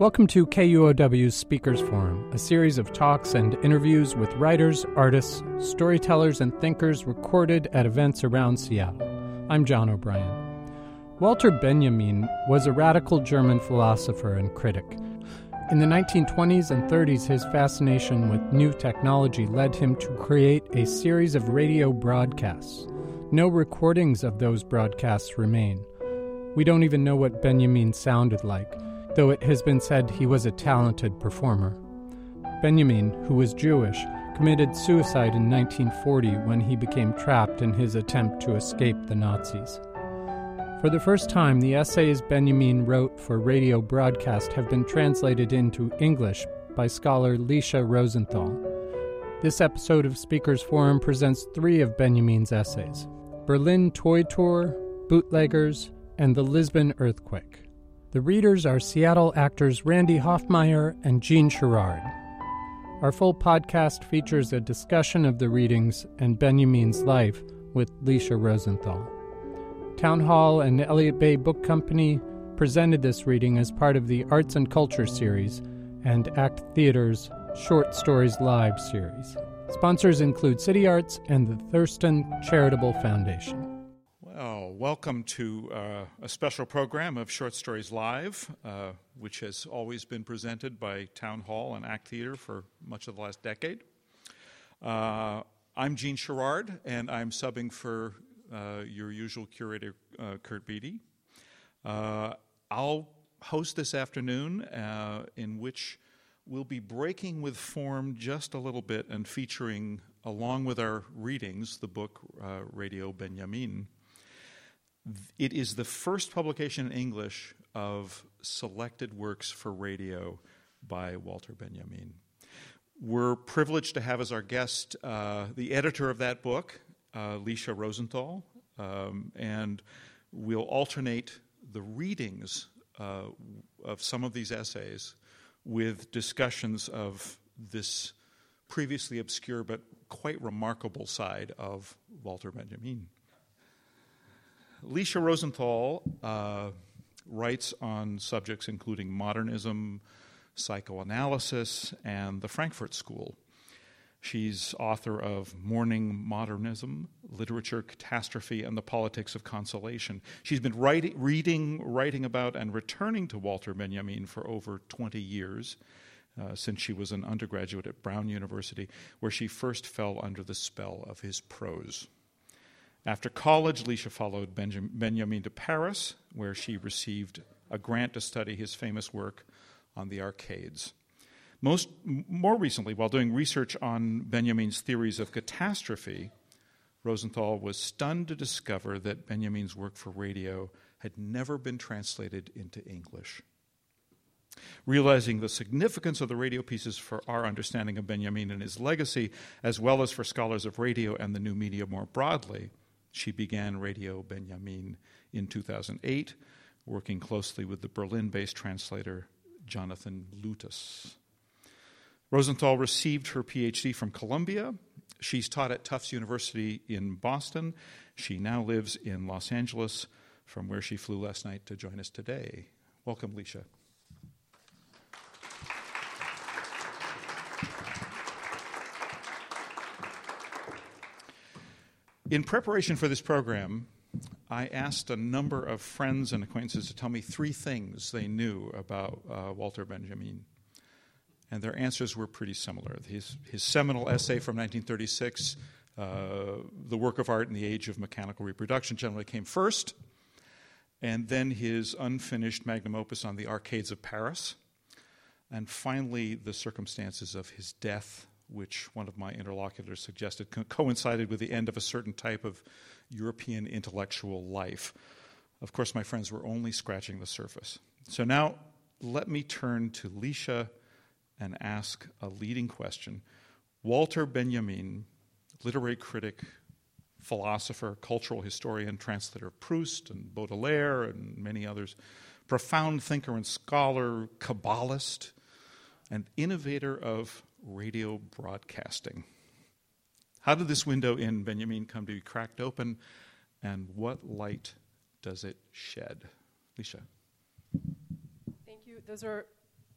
Welcome to KUOW's Speakers Forum, a series of talks and interviews with writers, artists, storytellers, and thinkers recorded at events around Seattle. I'm John O'Brien. Walter Benjamin was a radical German philosopher and critic. In the 1920s and 30s, his fascination with new technology led him to create a series of radio broadcasts. No recordings of those broadcasts remain. We don't even know what Benjamin sounded like, though it has been said he was a talented performer. Benjamin, who was Jewish, committed suicide in 1940 when he became trapped in his attempt to escape the Nazis. For the first time, the essays Benjamin wrote for radio broadcast have been translated into English by scholar Lecia Rosenthal. This episode of Speakers Forum presents three of Benjamin's essays: Berlin Toy Tour, Bootleggers, and the Lisbon Earthquake. The readers are Seattle actors Randy Hoffmeyer and Jean Sherrard. Our full podcast features a discussion of the readings and Benjamin's life with Lecia Rosenthal. Town Hall and Elliott Bay Book Company presented this reading as part of the Arts and Culture series and ACT Theater's Short Stories Live series. Sponsors include City Arts and the Thurston Charitable Foundation. Well, welcome to a special program of Short Stories Live, which has always been presented by Town Hall and ACT Theater for much of the last decade. I'm Jean Sherrard, and I'm subbing for your usual curator, Kurt Beatty. I'll host this afternoon, in which we'll be breaking with form just a little bit and featuring, along with our readings, the book Radio Benjamin. It is the first publication in English of selected works for radio by Walter Benjamin. We're privileged to have as our guest the editor of that book, Lecia Rosenthal, and we'll alternate the readings of some of these essays with discussions of this previously obscure but quite remarkable side of Walter Benjamin. Lecia Rosenthal writes on subjects including modernism, psychoanalysis, and the Frankfurt School. She's author of Mourning Modernism, Literature, Catastrophe, and the Politics of Consolation. She's been writing about and returning to Walter Benjamin for over 20 years, since she was an undergraduate at Brown University, where she first fell under the spell of his prose. After college, Lecia followed Benjamin to Paris, where she received a grant to study his famous work on the arcades. More recently, while doing research on Benjamin's theories of catastrophe, Rosenthal was stunned to discover that Benjamin's work for radio had never been translated into English. Realizing the significance of the radio pieces for our understanding of Benjamin and his legacy, as well as for scholars of radio and the new media more broadly, she began Radio Benjamin in 2008, working closely with the Berlin-based translator Jonathan Lutus. Rosenthal received her PhD from Columbia. She's taught at Tufts University in Boston. She now lives in Los Angeles, from where she flew last night to join us today. Welcome, Lecia. In preparation for this program, I asked a number of friends and acquaintances to tell me three things they knew about Walter Benjamin. And their answers were pretty similar. His seminal essay from 1936, The Work of Art in the Age of Mechanical Reproduction, generally came first, and then his unfinished magnum opus on the arcades of Paris, and finally the circumstances of his death, which one of my interlocutors suggested coincided with the end of a certain type of European intellectual life. Of course, my friends were only scratching the surface. So now let me turn to Lecia and ask a leading question. Walter Benjamin, literary critic, philosopher, cultural historian, translator of Proust and Baudelaire and many others, profound thinker and scholar, Kabbalist, and innovator of radio broadcasting. How did this window in Benjamin come to be cracked open, and what light does it shed? Lecia. Thank you. Those are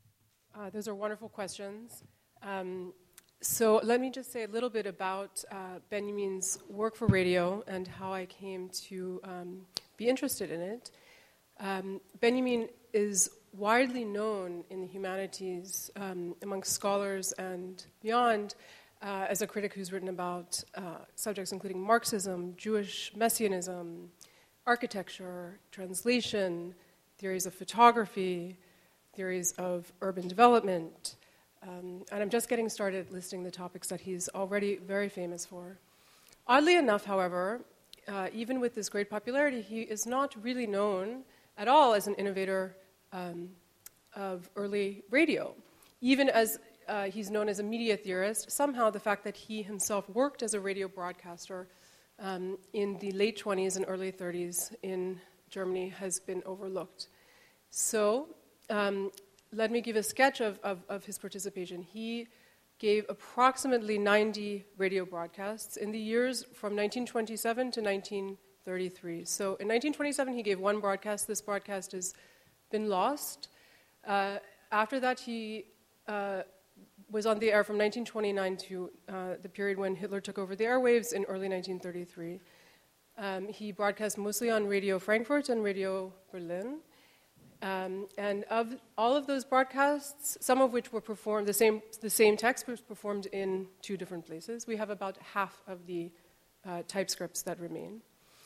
Those are wonderful questions. So let me just say a little bit about Benjamin's work for radio and how I came to be interested in it. Benjamin is widely known in the humanities amongst scholars and beyond as a critic who's written about subjects including Marxism, Jewish messianism, architecture, translation, theories of photography, theories of urban development. And I'm just getting started listing the topics that he's already very famous for. Oddly enough, however, even with this great popularity, he is not really known at all as an innovator of early radio. Even as he's known as a media theorist, somehow the fact that he himself worked as a radio broadcaster in the late 20s and early 30s in Germany has been overlooked. So let me give a sketch of his participation. He gave approximately 90 radio broadcasts in the years from 1927 to 1933. So in 1927, he gave one broadcast. This broadcast has been lost. After that, he was on the air from 1929 to the period when Hitler took over the airwaves in early 1933. He broadcast mostly on Radio Frankfurt and Radio Berlin. And of all of those broadcasts, some of which were performed, the same text was performed in 2 different places. We have about half of the typescripts that remain.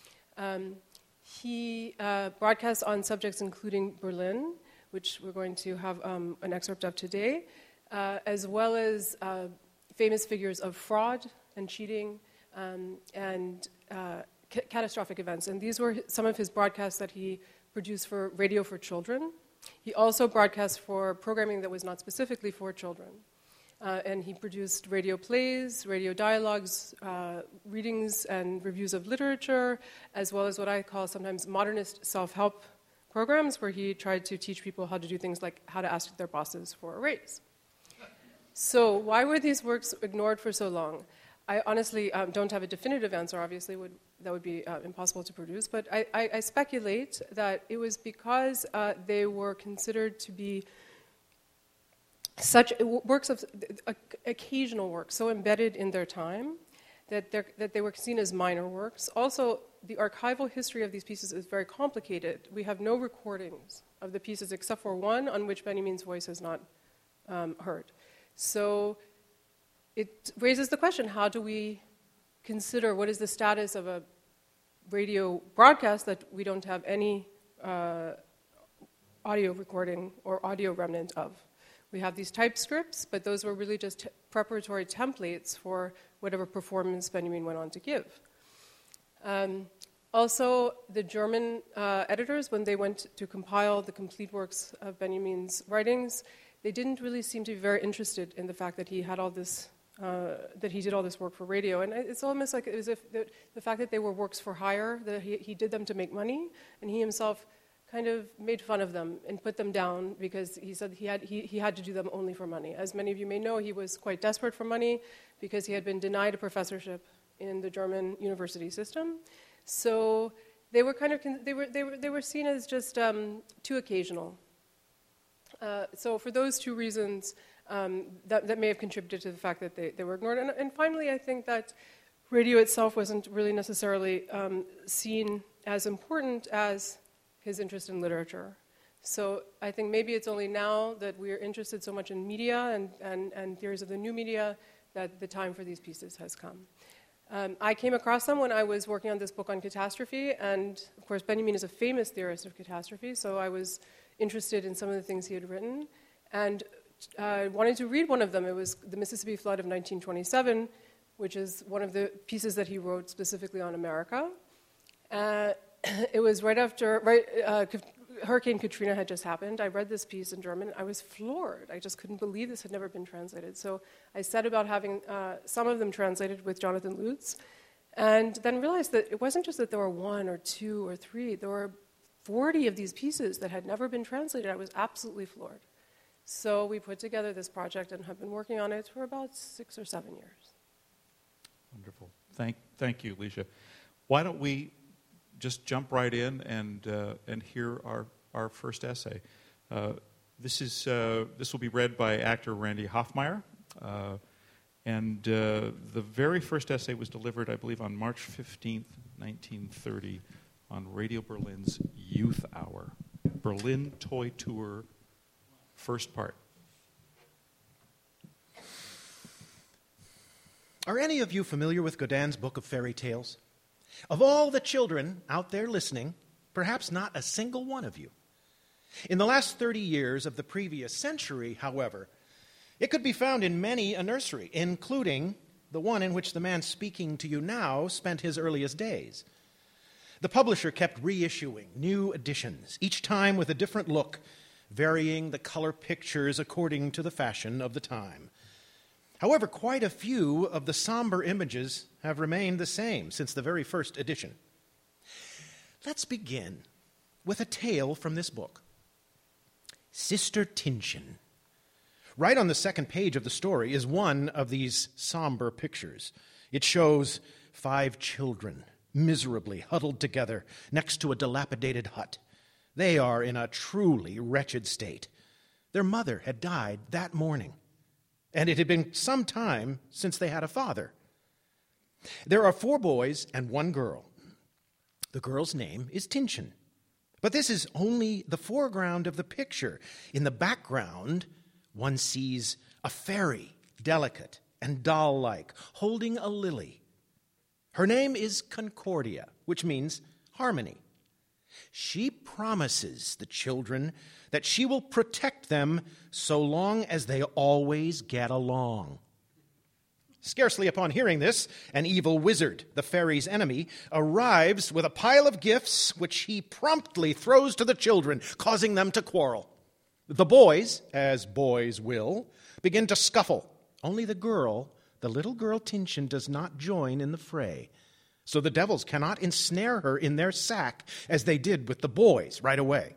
He broadcasts on subjects including Berlin, which we're going to have an excerpt of today, as well as famous figures of fraud and cheating and catastrophic events. And these were some of his broadcasts that he produced for Radio for Children. He also broadcast for programming that was not specifically for children. And he produced radio plays, radio dialogues, readings and reviews of literature, as well as what I call sometimes modernist self-help programs, where he tried to teach people how to do things like how to ask their bosses for a raise. So why were these works ignored for so long? I honestly don't have a definitive answer. Obviously, that would be impossible to produce. But I speculate that it was because they were considered to be such works of occasional works, so embedded in their time that they were seen as minor works. Also, the archival history of these pieces is very complicated. We have no recordings of the pieces except for one on which Benjamin's voice is not heard. So it raises the question, how do we consider what is the status of a radio broadcast that we don't have any audio recording or audio remnant of? We have these typescripts, but those were really just preparatory templates for whatever performance Benjamin went on to give. Also, the German editors, when they went to compile the complete works of Benjamin's writings, they didn't really seem to be very interested in the fact that he had all this, that he did all this work for radio. And it's almost like as if the fact that they were works for hire, that he did them to make money, and he himself kind of made fun of them and put them down because he said he had to do them only for money. As many of you may know, he was quite desperate for money because he had been denied a professorship in the German university system. So they were kind of they were seen as just too occasional. So for those 2 reasons, that may have contributed to the fact that they were ignored. And finally, I think that radio itself wasn't really necessarily seen as important as his interest in literature. So I think maybe it's only now that we're interested so much in media and theories of the new media that the time for these pieces has come. I came across them when I was working on this book on catastrophe, and of course Benjamin is a famous theorist of catastrophe, so I was interested in some of the things he had written, and I wanted to read one of them. It was The Mississippi Flood of 1927, which is one of the pieces that he wrote specifically on America. It was right after Hurricane Katrina had just happened. I read this piece in German. I was floored. I just couldn't believe this had never been translated. So I set about having some of them translated with Jonathan Lutz, and then realized that it wasn't just that there were 1 or 2 or 3. There were 40 of these pieces that had never been translated. I was absolutely floored. So we put together this project and have been working on it for about 6 or 7 years. Wonderful. Thank you, Alicia. Why don't we just jump right in and hear our first essay. This will be read by actor Randy Hoffmeyer. And the very first essay was delivered, I believe, on March 15th, 1930, on Radio Berlin's Youth Hour. Berlin Toy Tour, first part. Are any of you familiar with Godin's Book of Fairy Tales? Of all the children out there listening, perhaps not a single one of you. In the last 30 years of the previous century, however, it could be found in many a nursery, including the one in which the man speaking to you now spent his earliest days. The publisher kept reissuing new editions, each time with a different look, varying the color pictures according to the fashion of the time. However, quite a few of the somber images have remained the same since the very first edition. Let's begin with a tale from this book. Sister Tinchen. Right on the second page of the story is one of these somber pictures. It shows 5 children miserably huddled together next to a dilapidated hut. They are in a truly wretched state. Their mother had died that morning, and it had been some time since they had a father. There are 4 boys and 1 girl. The girl's name is Tinchen. But this is only the foreground of the picture. In the background, one sees a fairy, delicate and doll-like, holding a lily. Her name is Concordia, which means harmony. She promises the children that she will protect them so long as they always get along. Scarcely upon hearing this, an evil wizard, the fairy's enemy, arrives with a pile of gifts which he promptly throws to the children, causing them to quarrel. The boys, as boys will, begin to scuffle. Only the little girl Tinchen, does not join in the fray. So the devils cannot ensnare her in their sack as they did with the boys right away.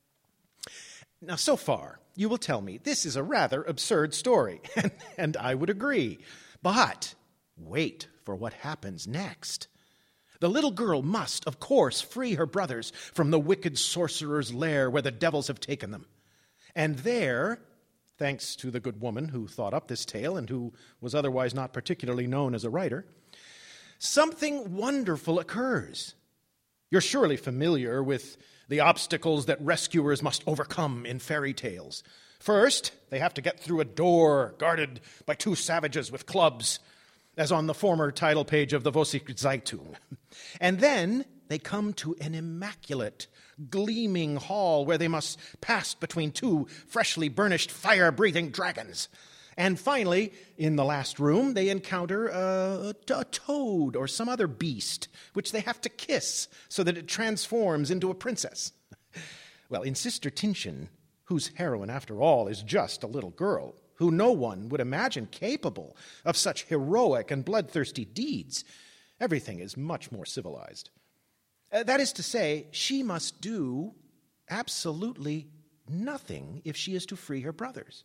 Now, so far, you will tell me this is a rather absurd story, and I would agree. But wait for what happens next. The little girl must, of course, free her brothers from the wicked sorcerer's lair where the devils have taken them. And there, thanks to the good woman who thought up this tale and who was otherwise not particularly known as a writer, something wonderful occurs. You're surely familiar with the obstacles that rescuers must overcome in fairy tales. First, they have to get through a door guarded by 2 savages with clubs, as on the former title page of the Vossische Zeitung. And then they come to an immaculate, gleaming hall where they must pass between 2 freshly burnished, fire-breathing dragons. And finally, in the last room, they encounter a toad or some other beast, which they have to kiss so that it transforms into a princess. Well, in Sister Tinchen, whose heroine, after all, is just a little girl, who no one would imagine capable of such heroic and bloodthirsty deeds, everything is much more civilized. That is to say, she must do absolutely nothing if she is to free her brothers.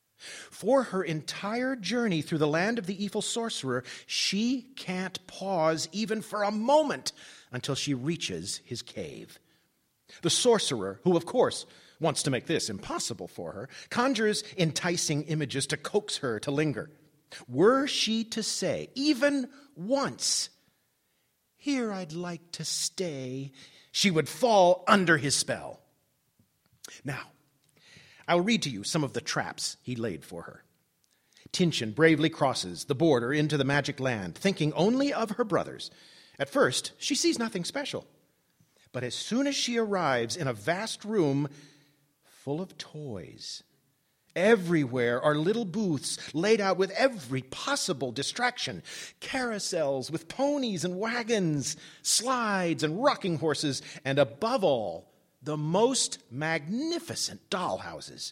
For her entire journey through the land of the evil sorcerer, she can't pause even for a moment until she reaches his cave. The sorcerer, who of course wants to make this impossible for her, conjures enticing images to coax her to linger. Were she to say, even once, "Here I'd like to stay," she would fall under his spell. Now, I'll read to you some of the traps he laid for her. Tinchen bravely crosses the border into the magic land, thinking only of her brothers. At first, she sees nothing special. But as soon as she arrives in a vast room full of toys, everywhere are little booths laid out with every possible distraction. Carousels with ponies and wagons, slides and rocking horses, and above all, the most magnificent dollhouses.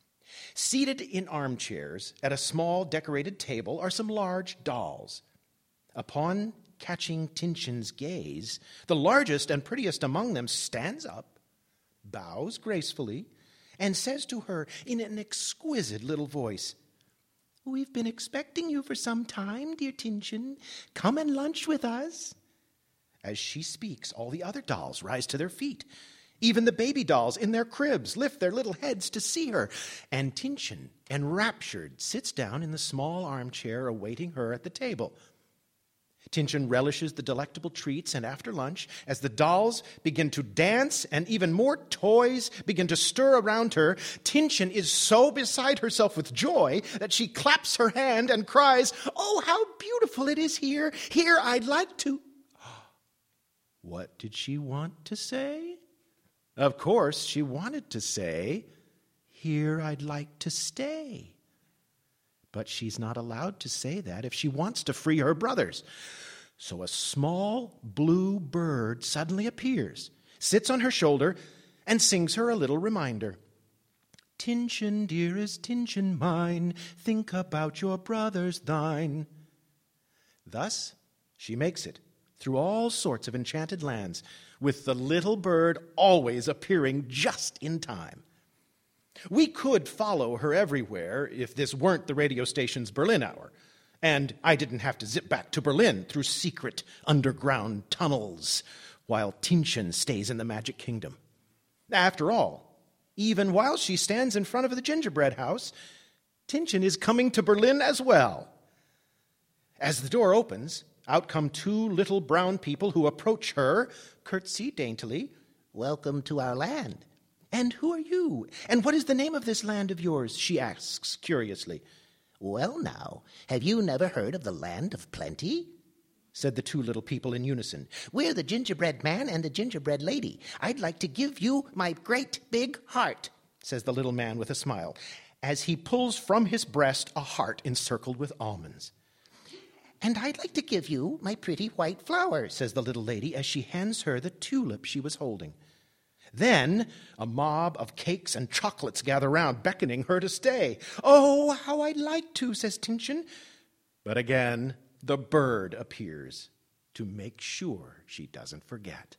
Seated in armchairs at a small decorated table are some large dolls. Upon catching Tinchen's gaze, the largest and prettiest among them stands up, bows gracefully, and says to her in an exquisite little voice, "We've been expecting you for some time, dear Tinchen. Come and lunch with us." As she speaks, all the other dolls rise to their feet. Even the baby dolls in their cribs lift their little heads to see her. And Tinchin, enraptured, sits down in the small armchair awaiting her at the table. Tinchin relishes the delectable treats, and after lunch, as the dolls begin to dance and even more toys begin to stir around her, Tinchin is so beside herself with joy that she claps her hand and cries, "Oh, how beautiful it is here! Here I'd like to..." What did she want to say? Of course, she wanted to say, "Here I'd like to stay." But she's not allowed to say that if she wants to free her brothers. So a small blue bird suddenly appears, sits on her shoulder, and sings her a little reminder. "Tinchin, dearest Tinchin mine, think about your brothers thine." Thus, she makes it through all sorts of enchanted lands, with the little bird always appearing just in time. We could follow her everywhere if this weren't the radio station's Berlin Hour, and I didn't have to zip back to Berlin through secret underground tunnels while Tinchin stays in the Magic Kingdom. After all, even while she stands in front of the gingerbread house, Tinchin is coming to Berlin as well. As the door opens, out come two little brown people who approach her, curtsy daintily. "Welcome to our land." "And who are you? And what is the name of this land of yours?" she asks curiously. "Well now, have you never heard of the Land of Plenty?" said the two little people in unison. "We're the gingerbread man and the gingerbread lady. I'd like to give you my great big heart," says the little man with a smile, as he pulls from his breast a heart encircled with almonds. "And I'd like to give you my pretty white flower," says the little lady as she hands her the tulip she was holding. Then a mob of cakes and chocolates gather round, beckoning her to stay. "Oh, how I'd like to," says Tinchin. But again, the bird appears to make sure she doesn't forget.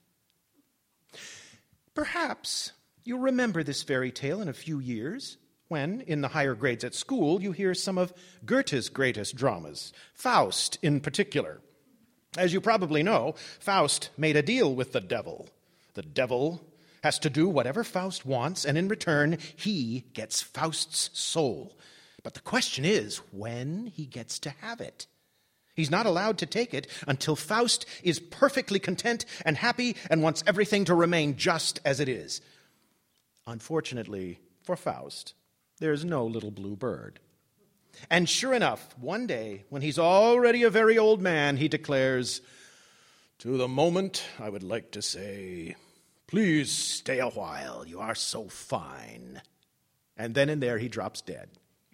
Perhaps you'll remember this fairy tale in a few years, when, in the higher grades at school, you hear some of Goethe's greatest dramas, Faust in particular. As you probably know, Faust made a deal with the devil. The devil has to do whatever Faust wants, and in return, he gets Faust's soul. But the question is when he gets to have it. He's not allowed to take it until Faust is perfectly content and happy and wants everything to remain just as it is. Unfortunately for Faust, there's no little blue bird. And sure enough, one day, when he's already a very old man, he declares, "To the moment, I would like to say, please stay a while, you are so fine." And then and there he drops dead.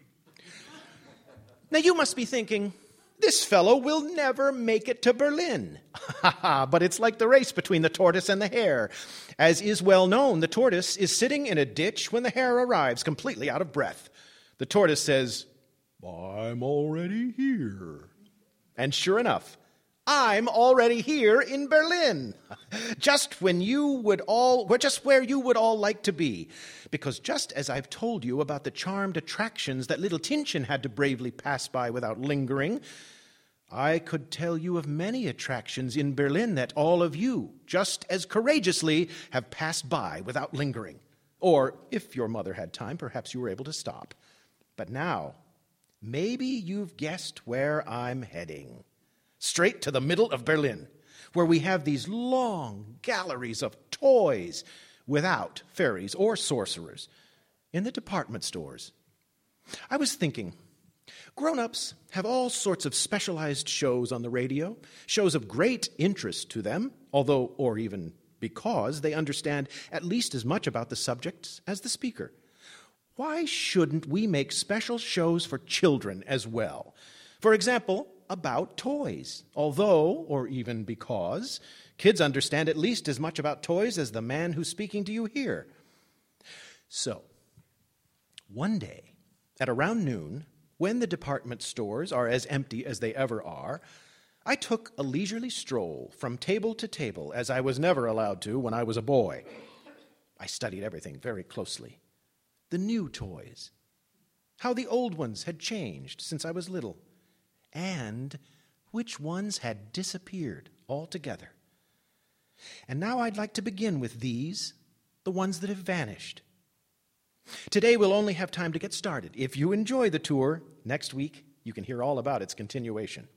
Now you must be thinking, this fellow will never make it to Berlin. But it's like the race between the tortoise and the hare. As is well known, the tortoise is sitting in a ditch when the hare arrives, completely out of breath. The tortoise says, "I'm already here." And sure enough, I'm already here in Berlin, just where you would all like to be. Because just as I've told you about the charmed attractions that little Tinchin had to bravely pass by without lingering, I could tell you of many attractions in Berlin that all of you, just as courageously, have passed by without lingering. Or, if your mother had time, perhaps you were able to stop. But now, maybe you've guessed where I'm heading. Straight to the middle of Berlin, where we have these long galleries of toys without fairies or sorcerers in the department stores. I was thinking, grown-ups have all sorts of specialized shows on the radio, shows of great interest to them, although, or even because, they understand at least as much about the subjects as the speaker. Why shouldn't we make special shows for children as well? For example, about toys, although, or even because, kids understand at least as much about toys as the man who's speaking to you here. So, one day, at around noon, when the department stores are as empty as they ever are, I took a leisurely stroll from table to table, as I was never allowed to when I was a boy. I studied everything very closely. The new toys, how the old ones had changed since I was little, and which ones had disappeared altogether. And now I'd like to begin with these, the ones that have vanished. Today we'll only have time to get started. If you enjoy the tour, next week you can hear all about its continuation.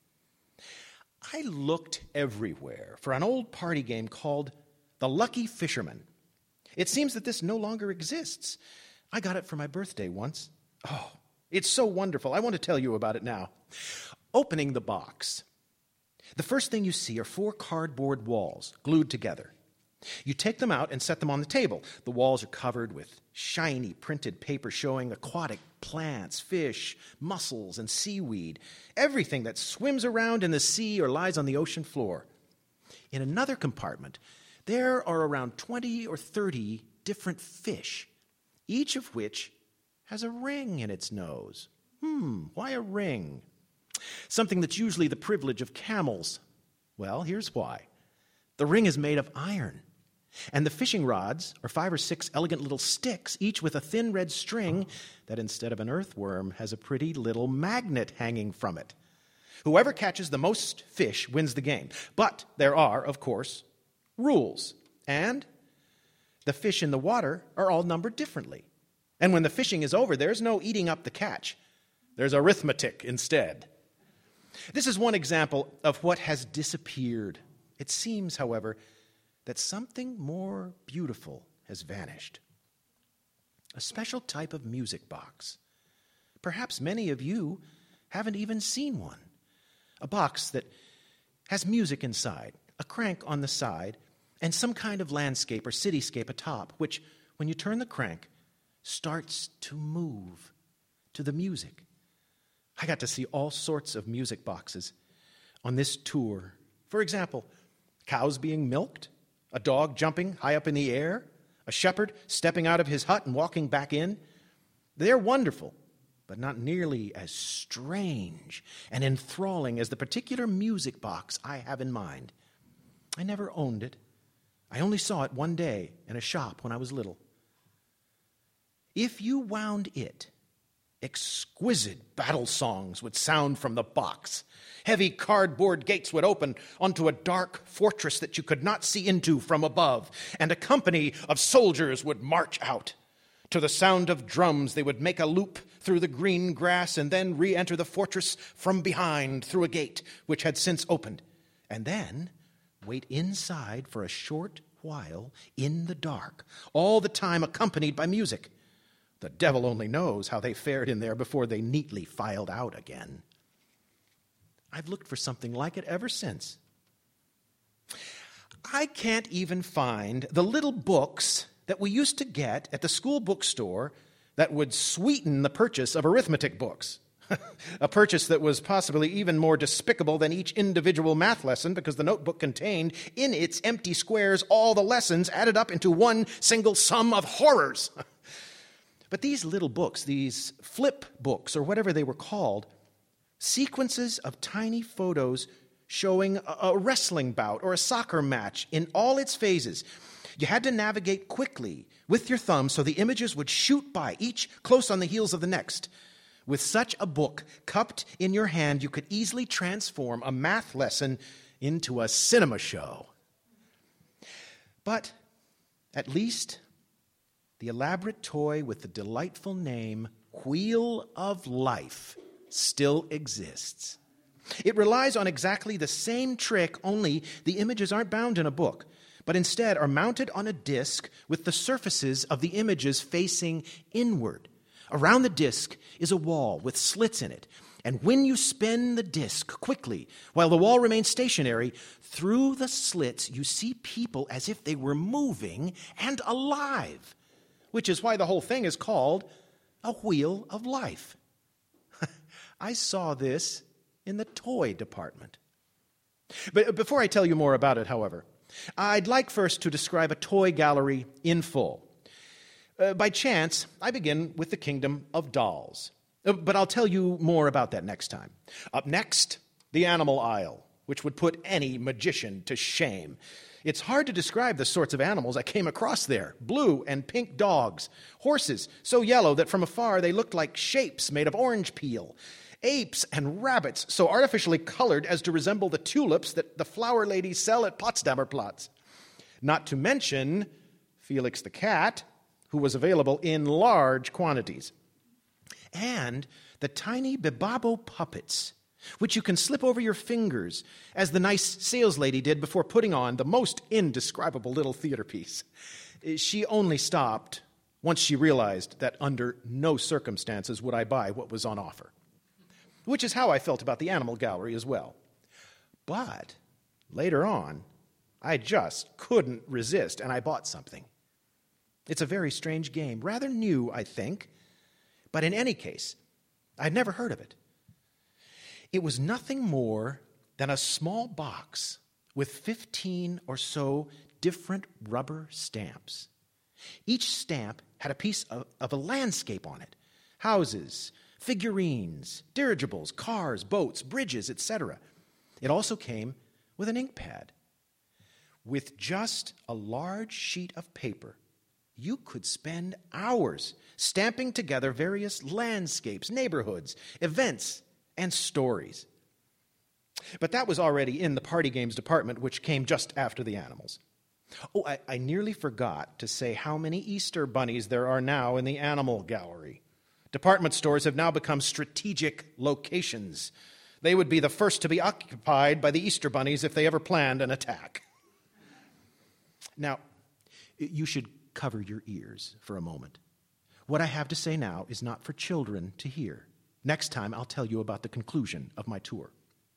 I looked everywhere for an old party game called The Lucky Fisherman. It seems that this no longer exists. I got it for my birthday once. Oh, it's so wonderful. I want to tell you about it now. Opening the box. The first thing you see are 4 cardboard walls glued together. You take them out and set them on the table. The walls are covered with shiny printed paper showing aquatic plants, fish, mussels, and seaweed, everything that swims around in the sea or lies on the ocean floor. In another compartment, there are around 20 or 30 different fish, each of which has a ring in its nose. Why a ring? Something that's usually the privilege of camels. Well, here's why. The ring is made of iron, and the fishing rods are 5 or 6 elegant little sticks, each with a thin red string that instead of an earthworm has a pretty little magnet hanging from it. Whoever catches the most fish wins the game. But there are, of course, rules, and the fish in the water are all numbered differently. And when the fishing is over, there's no eating up the catch. There's arithmetic instead. This is one example of what has disappeared. It seems, however, that something more beautiful has vanished. A special type of music box. Perhaps many of you haven't even seen one. A box that has music inside, a crank on the side, and some kind of landscape or cityscape atop, which, when you turn the crank, starts to move to the music. I got to see all sorts of music boxes on this tour. For example, cows being milked, a dog jumping high up in the air, a shepherd stepping out of his hut and walking back in. They're wonderful, but not nearly as strange and enthralling as the particular music box I have in mind. I never owned it. I only saw it one day in a shop when I was little. If you wound it, exquisite battle songs would sound from the box. Heavy cardboard gates would open onto a dark fortress that you could not see into from above, and a company of soldiers would march out. To the sound of drums, they would make a loop through the green grass and then re-enter the fortress from behind through a gate which had since opened, and then wait inside for a short while in the dark, all the time accompanied by music. The devil only knows how they fared in there before they neatly filed out again. I've looked for something like it ever since. I can't even find the little books that we used to get at the school bookstore that would sweeten the purchase of arithmetic books. A purchase that was possibly even more despicable than each individual math lesson because the notebook contained in its empty squares all the lessons added up into one single sum of horrors. But these little books, these flip books, or whatever they were called, sequences of tiny photos showing a wrestling bout or a soccer match in all its phases. You had to navigate quickly with your thumb so the images would shoot by, each close on the heels of the next. With such a book cupped in your hand, you could easily transform a math lesson into a cinema show. But at least the elaborate toy with the delightful name Wheel of Life still exists. It relies on exactly the same trick, only the images aren't bound in a book, but instead are mounted on a disc with the surfaces of the images facing inward. Around the disc is a wall with slits in it, and when you spin the disc quickly, while the wall remains stationary, through the slits you see people as if they were moving and alive, which is why the whole thing is called a Wheel of Life. I saw this in the toy department. But before I tell you more about it, however, I'd like first to describe a toy gallery in full. By chance, I begin with the kingdom of dolls. But I'll tell you more about that next time. Up next, the animal aisle, which would put any magician to shame. It's hard to describe the sorts of animals I came across there. Blue and pink dogs. Horses so yellow that from afar they looked like shapes made of orange peel. Apes and rabbits so artificially colored as to resemble the tulips that the flower ladies sell at Potsdamer Platz. Not to mention Felix the cat, who was available in large quantities, and the tiny Bibabo puppets, which you can slip over your fingers, as the nice saleslady did before putting on the most indescribable little theater piece. She only stopped once she realized that under no circumstances would I buy what was on offer, which is how I felt about the animal gallery as well. But later on, I just couldn't resist, and I bought something. It's a very strange game, rather new, I think, but in any case, I'd never heard of it. It was nothing more than a small box with 15 or so different rubber stamps. Each stamp had a piece of a landscape on it: houses, figurines, dirigibles, cars, boats, bridges, etc. It also came with an ink pad. With just a large sheet of paper, you could spend hours stamping together various landscapes, neighborhoods, events, and stories. But that was already in the party games department, which came just after the animals. Oh, I nearly forgot to say how many Easter bunnies there are now in the animal gallery. Department stores have now become strategic locations. They would be the first to be occupied by the Easter bunnies if they ever planned an attack. Now, you should cover your ears for a moment. What I have to say now is not for children to hear. Next time, I'll tell you about the conclusion of my tour.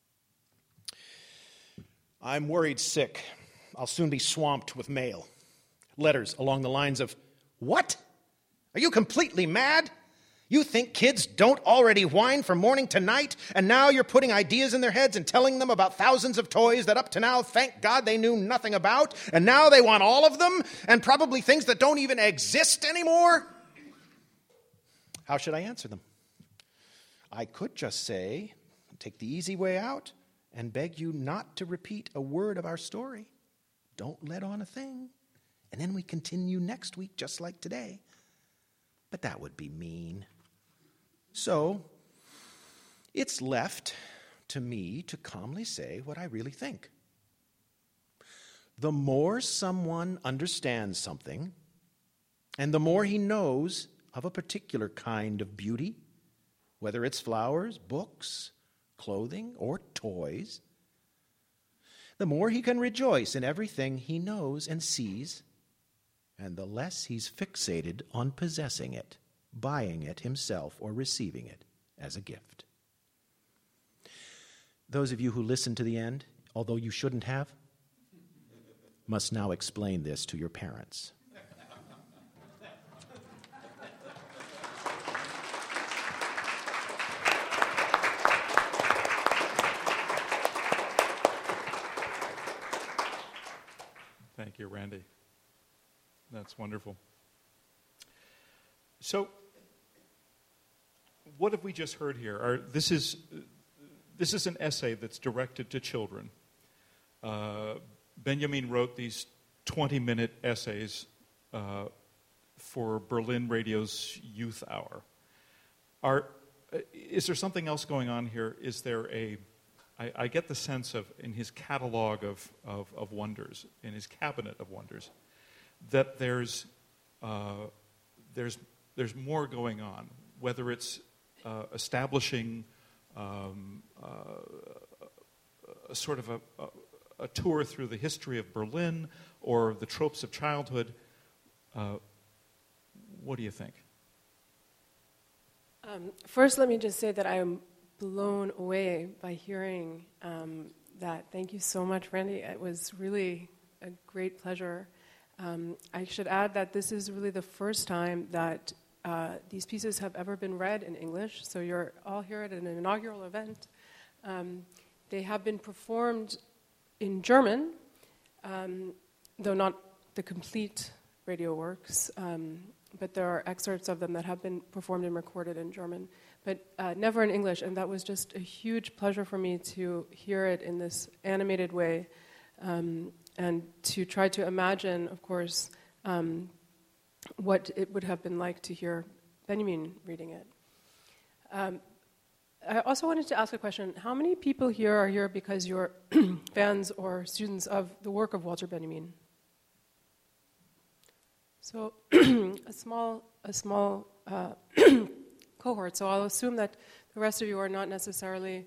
I'm worried sick. I'll soon be swamped with mail. Letters along the lines of, "What? Are you completely mad? You think kids don't already whine from morning to night, and now you're putting ideas in their heads and telling them about thousands of toys that up to now, thank God, they knew nothing about, and now they want all of them, and probably things that don't even exist anymore?" How should I answer them? I could just say, take the easy way out, and beg you not to repeat a word of our story. Don't let on a thing. And then we continue next week just like today. But that would be mean. So, it's left to me to calmly say what I really think. The more someone understands something, and the more he knows of a particular kind of beauty, whether it's flowers, books, clothing, or toys, the more he can rejoice in everything he knows and sees, and the less he's fixated on possessing it, buying it himself, or receiving it as a gift. Those of you who listened to the end, although you shouldn't have, must now explain this to your parents. Thank you, Randy. That's wonderful. So, what have we just heard here? This is an essay that's directed to children. Benjamin wrote these 20-minute essays for Berlin Radio's Youth Hour. Is there something else going on here? Is there I get the sense of, in his catalog of wonders, in his cabinet of wonders, that there's more going on, whether it's establishing a sort of a tour through the history of Berlin or the tropes of childhood. What do you think? First, let me just say that I am blown away by hearing that. Thank you so much, Randy. It was really a great pleasure. I should add that this is really the first time that these pieces have ever been read in English, so you're all here at an inaugural event. They have been performed in German, though not the complete radio works, but there are excerpts of them that have been performed and recorded in German, but never in English, and that was just a huge pleasure for me to hear it in this animated way, and to try to imagine, of course, what it would have been like to hear Benjamin reading it. I also wanted to ask a question. How many people here are here because you're fans or students of the work of Walter Benjamin? So a small cohort. So I'll assume that the rest of you are not necessarily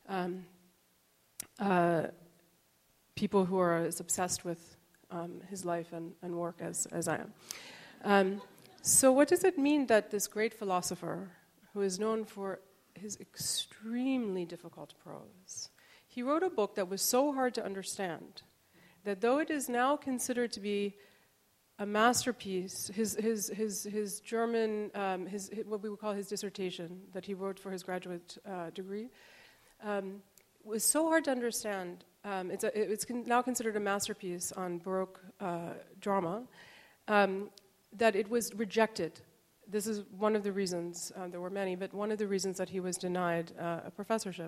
people who are as obsessed with his life and work as I am. So what does it mean that this great philosopher, who is known for his extremely difficult prose, he wrote a book that was so hard to understand that though it is now considered to be a masterpiece, his German, what we would call his dissertation that he wrote for his graduate degree, was so hard to understand. It's now considered a masterpiece on Baroque drama, that it was rejected. This is one of the reasons, there were many, but one of the reasons that he was denied a professorship.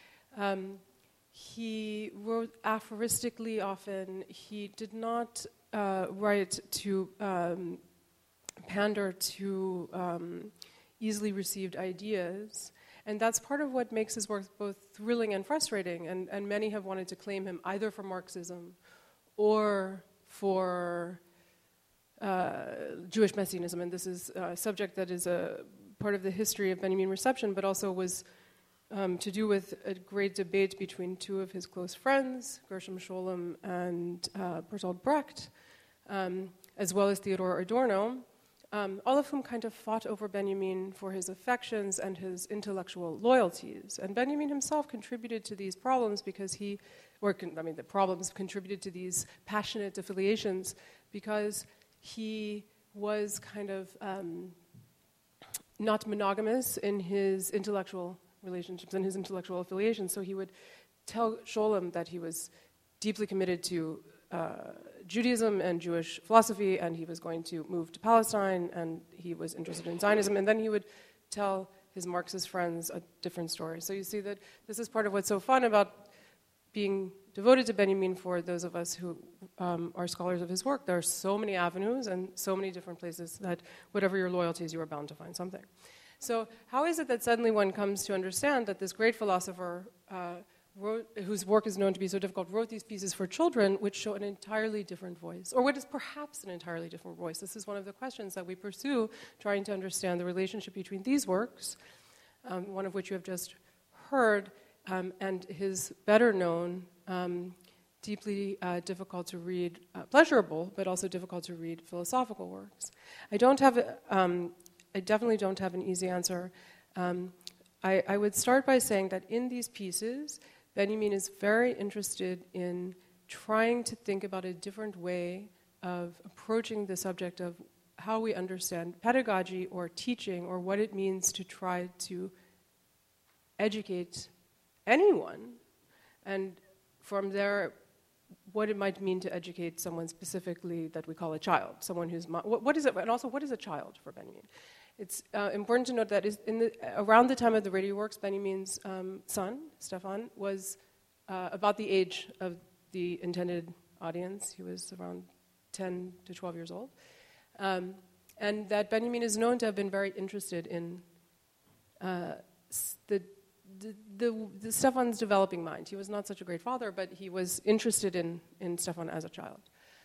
He wrote aphoristically often. He did not write to pander to easily received ideas. And that's part of what makes his work both thrilling and frustrating. And many have wanted to claim him either for Marxism or for Jewish Messianism. And this is a subject that is a part of the history of Benjamin Reception, but also was to do with a great debate between two of his close friends, Gershom Scholem and Bertolt Brecht, as well as Theodor Adorno, all of whom kind of fought over Benjamin for his affections and his intellectual loyalties. And Benjamin himself contributed to these problems because the problems contributed to these passionate affiliations because he was kind of not monogamous in his intellectual relationships and his intellectual affiliations. So he would tell Scholem that he was deeply committed to Judaism and Jewish philosophy, and he was going to move to Palestine, and he was interested in Zionism, and then he would tell his Marxist friends a different story. So you see that this is part of what's so fun about being devoted to Benjamin for those of us who are scholars of his work. There are so many avenues and so many different places that whatever your loyalties, you are bound to find something. So how is it that suddenly one comes to understand that this great philosopher whose work is known to be so difficult, wrote these pieces for children which show an entirely different voice, or what is perhaps an entirely different voice? This is one of the questions that we pursue, trying to understand the relationship between these works, one of which you have just heard, and his better known, deeply difficult to read, pleasurable, but also difficult to read philosophical works. I definitely don't have an easy answer. I would start by saying that in these pieces, Benjamin is very interested in trying to think about a different way of approaching the subject of how we understand pedagogy or teaching, or what it means to try to educate anyone, and from there, what it might mean to educate someone specifically that we call a child, someone who's what is it, and also what is a child for Benjamin? It's important to note that around the time of the Radio Works, Benjamin's son, Stefan, was about the age of the intended audience. He was around 10 to 12 years old. And that Benjamin is known to have been very interested in the Stefan's developing mind. He was not such a great father, but he was interested in Stefan as a child.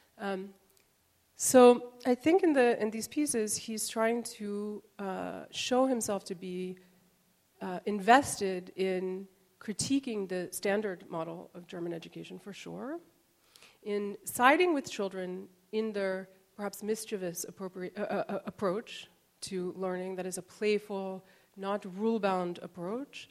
So I think in these pieces, he's trying to show himself to be invested in critiquing the standard model of German education, for sure, in siding with children in their perhaps mischievous approach to learning, that is a playful, not rule-bound approach,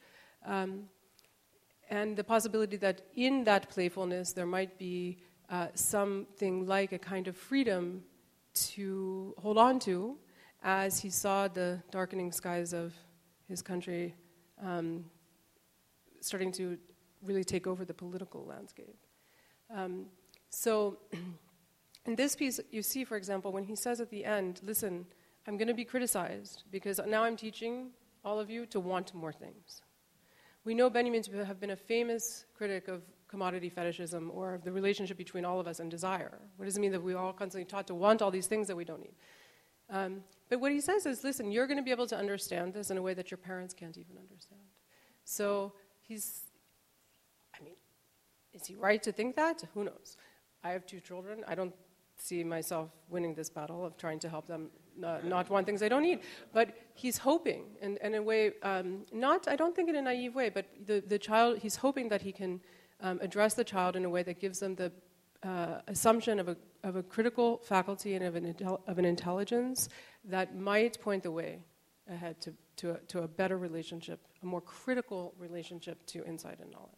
and the possibility that in that playfulness there might be something like a kind of freedom to hold on to as he saw the darkening skies of his country starting to really take over the political landscape. So in this piece, you see, for example, when he says at the end, listen, I'm going to be criticized because now I'm teaching all of you to want more things. We know Benjamin to have been a famous critic of commodity fetishism, or of the relationship between all of us and desire. What does it mean that we're all constantly taught to want all these things that we don't need? But what he says is, listen, you're going to be able to understand this in a way that your parents can't even understand. So is he right to think that? Who knows? I have 2 children. I don't see myself winning this battle of trying to help them not want things they don't need. But he's hoping, and in a way, I don't think in a naive way, but the child, he's hoping that he can address the child in a way that gives them the assumption of a critical faculty and of an intelligence that might point the way ahead to a better relationship, a more critical relationship to insight and knowledge.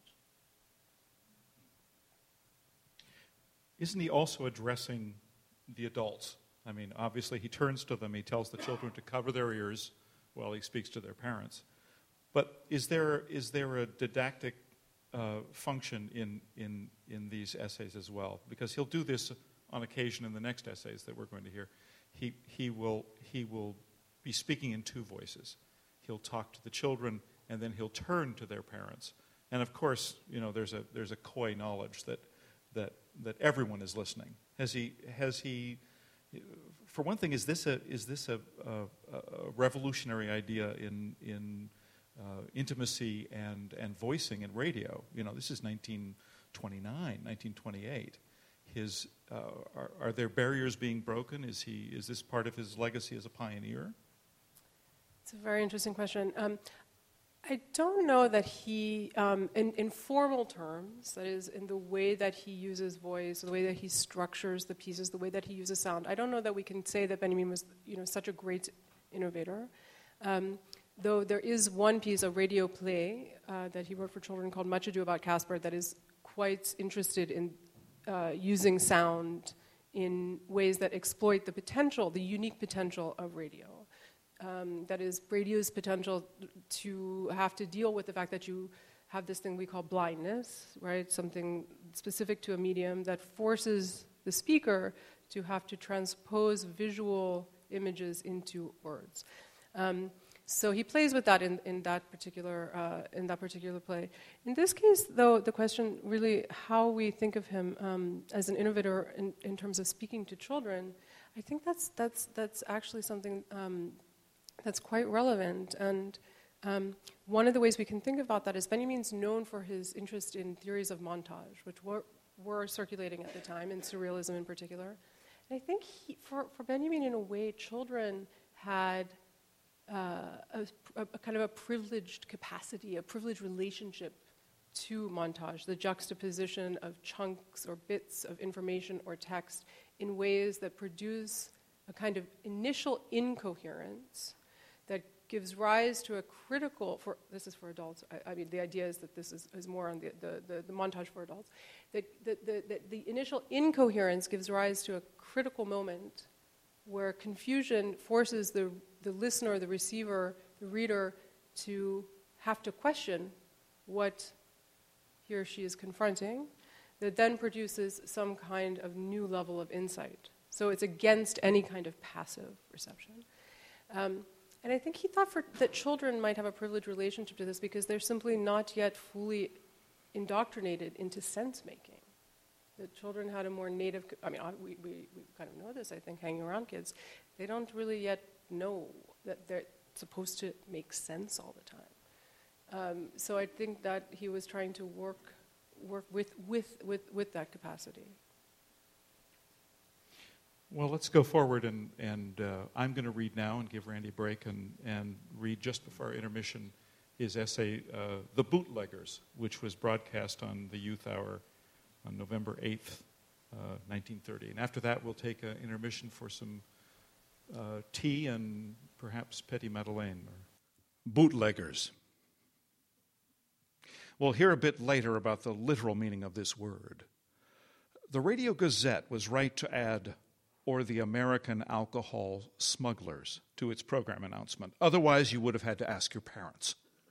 Isn't he also addressing the adults? I mean, obviously he turns to them, he tells the children to cover their ears while he speaks to their parents. But is there a didactic function in these essays as well? Because he'll do this on occasion in the next essays that we're going to hear. He will be speaking in two voices. He'll talk to the children, and then he'll turn to their parents. And of course, there's a coy knowledge that everyone is listening. Has he? For one thing, is this a revolutionary idea in intimacy and voicing in radio? This is 1929, 1928. Are there barriers being broken? Is this part of his legacy as a pioneer? It's a very interesting question. I don't know that he, in formal terms, that is, in the way that he uses voice, the way that he structures the pieces, the way that he uses sound, I don't know that we can say that Benjamin was, such a great innovator. Though there is one piece, a radio play that he wrote for children called Much Ado About Casper, that is quite interested in using sound in ways that exploit the unique potential of radio. That is, radio's potential to have to deal with the fact that you have this thing we call blindness, right? Something specific to a medium that forces the speaker to have to transpose visual images into words. So he plays with that in that particular play. In this case, though, the question really how we think of him as an innovator in terms of speaking to children, I think that's actually something that's quite relevant. And one of the ways we can think about that is Benjamin's known for his interest in theories of montage, which were circulating at the time, in surrealism in particular. And I think for Benjamin, in a way, children had a kind of a privileged capacity, a privileged relationship to montage, the juxtaposition of chunks or bits of information or text in ways that produce a kind of initial incoherence that gives rise to a critical, this is for adults, I mean the idea is that this is more on the montage for adults, that the initial incoherence gives rise to a critical moment where confusion forces the listener, the receiver, the reader to have to question what he or she is confronting, that then produces some kind of new level of insight. So it's against any kind of passive reception. And I think he thought that children might have a privileged relationship to this because they're simply not yet fully indoctrinated into sense-making. The children had a more native, we kind of know this, I think, hanging around kids. They don't really yet know that they're supposed to make sense all the time. So I think that he was trying to work with that capacity. Well, let's go forward, and I'm going to read now and give Randy a break and read just before our intermission his essay, The Bootleggers, which was broadcast on the Youth Hour on November 8th, 1930. And after that, we'll take an intermission for some tea and perhaps Petit Madeleine. Bootleggers. We'll hear a bit later about the literal meaning of this word. The Radio Gazette was right to add, or the American alcohol smugglers, to its program announcement. Otherwise, you would have had to ask your parents.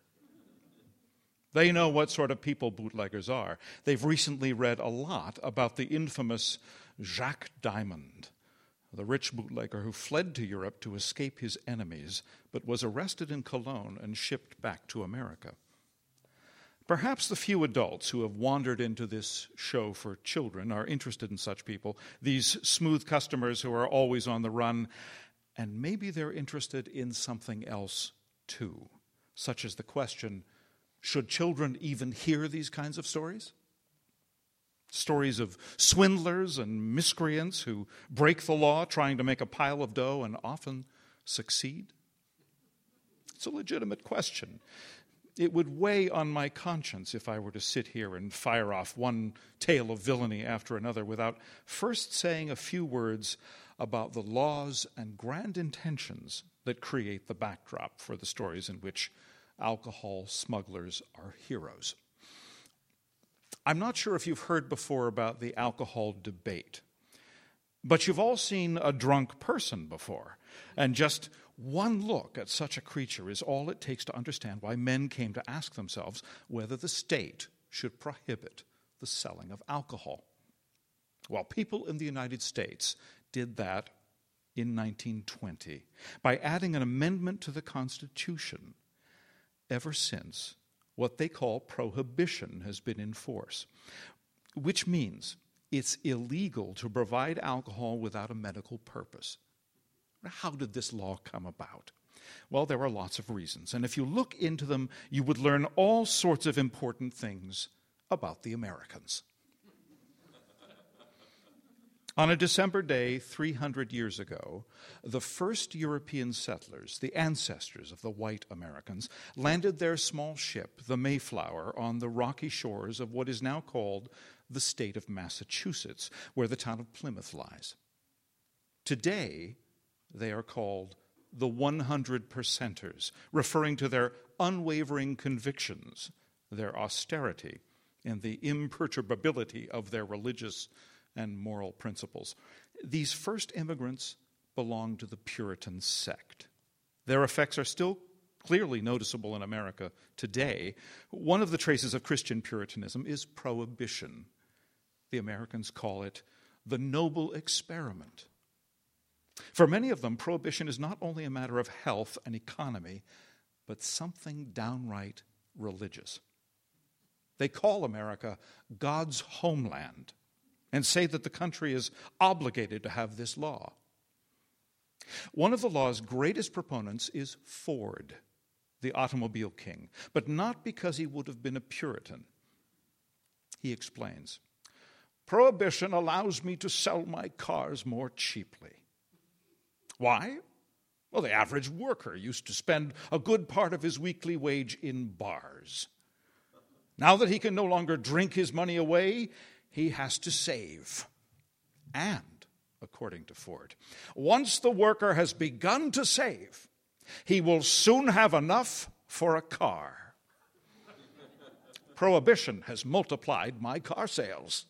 They know what sort of people bootleggers are. They've recently read a lot about the infamous Jacques Diamond, the rich bootlegger who fled to Europe to escape his enemies, but was arrested in Cologne and shipped back to America. Perhaps the few adults who have wandered into this show for children are interested in such people, these smooth customers who are always on the run, and maybe they're interested in something else too, such as the question, should children even hear these kinds of stories? stories of swindlers and miscreants who break the law trying to make a pile of dough and often succeed? It's a legitimate question. It would weigh on my conscience if I were to sit here and fire off one tale of villainy after another without first saying a few words about the laws and grand intentions that create the backdrop for the stories in which alcohol smugglers are heroes. I'm not sure if you've heard before about the alcohol debate, but you've all seen a drunk person before, and just one look at such a creature is all it takes to understand why men came to ask themselves whether the state should prohibit the selling of alcohol. Well, people in the United States did that in 1920 by adding an amendment to the Constitution. Ever since, what they call prohibition has been in force, which means it's illegal to provide alcohol without a medical purpose. How did this law come about? Well, there are lots of reasons, and if you look into them, you would learn all sorts of important things about the Americans. On a December day 300 years ago, the first European settlers, the ancestors of the white Americans, landed their small ship, the Mayflower, on the rocky shores of what is now called the state of Massachusetts, where the town of Plymouth lies. Today, they are called the 100%ers, referring to their unwavering convictions, their austerity, and the imperturbability of their religious and moral principles. These first immigrants belonged to the Puritan sect. Their effects are still clearly noticeable in America today. One of the traces of Christian Puritanism is prohibition. The Americans call it the noble experiment. For many of them, prohibition is not only a matter of health and economy, but something downright religious. They call America God's homeland and say that the country is obligated to have this law. One of the law's greatest proponents is Ford, the automobile king, but not because he would have been a Puritan. He explains, "Prohibition allows me to sell my cars more cheaply." Why? Well, the average worker used to spend a good part of his weekly wage in bars. Now that he can no longer drink his money away, he has to save. And, according to Ford, once the worker has begun to save, he will soon have enough for a car. Prohibition has multiplied my car sales.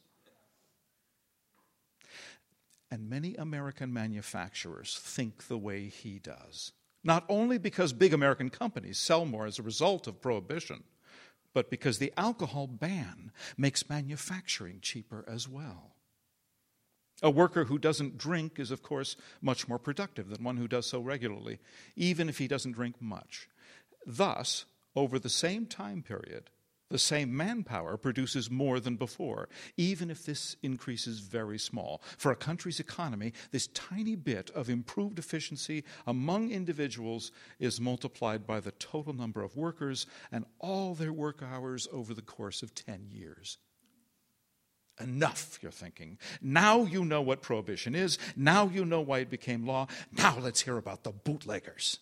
And many American manufacturers think the way he does, not only because big American companies sell more as a result of prohibition, but because the alcohol ban makes manufacturing cheaper as well. A worker who doesn't drink is, of course, much more productive than one who does so regularly, even if he doesn't drink much. Thus, over the same time period, the same manpower produces more than before, even if this increase is very small. For a country's economy, this tiny bit of improved efficiency among individuals is multiplied by the total number of workers and all their work hours over the course of 10 years. Enough, you're thinking. Now you know what prohibition is. Now you know why it became law. Now let's hear about the bootleggers.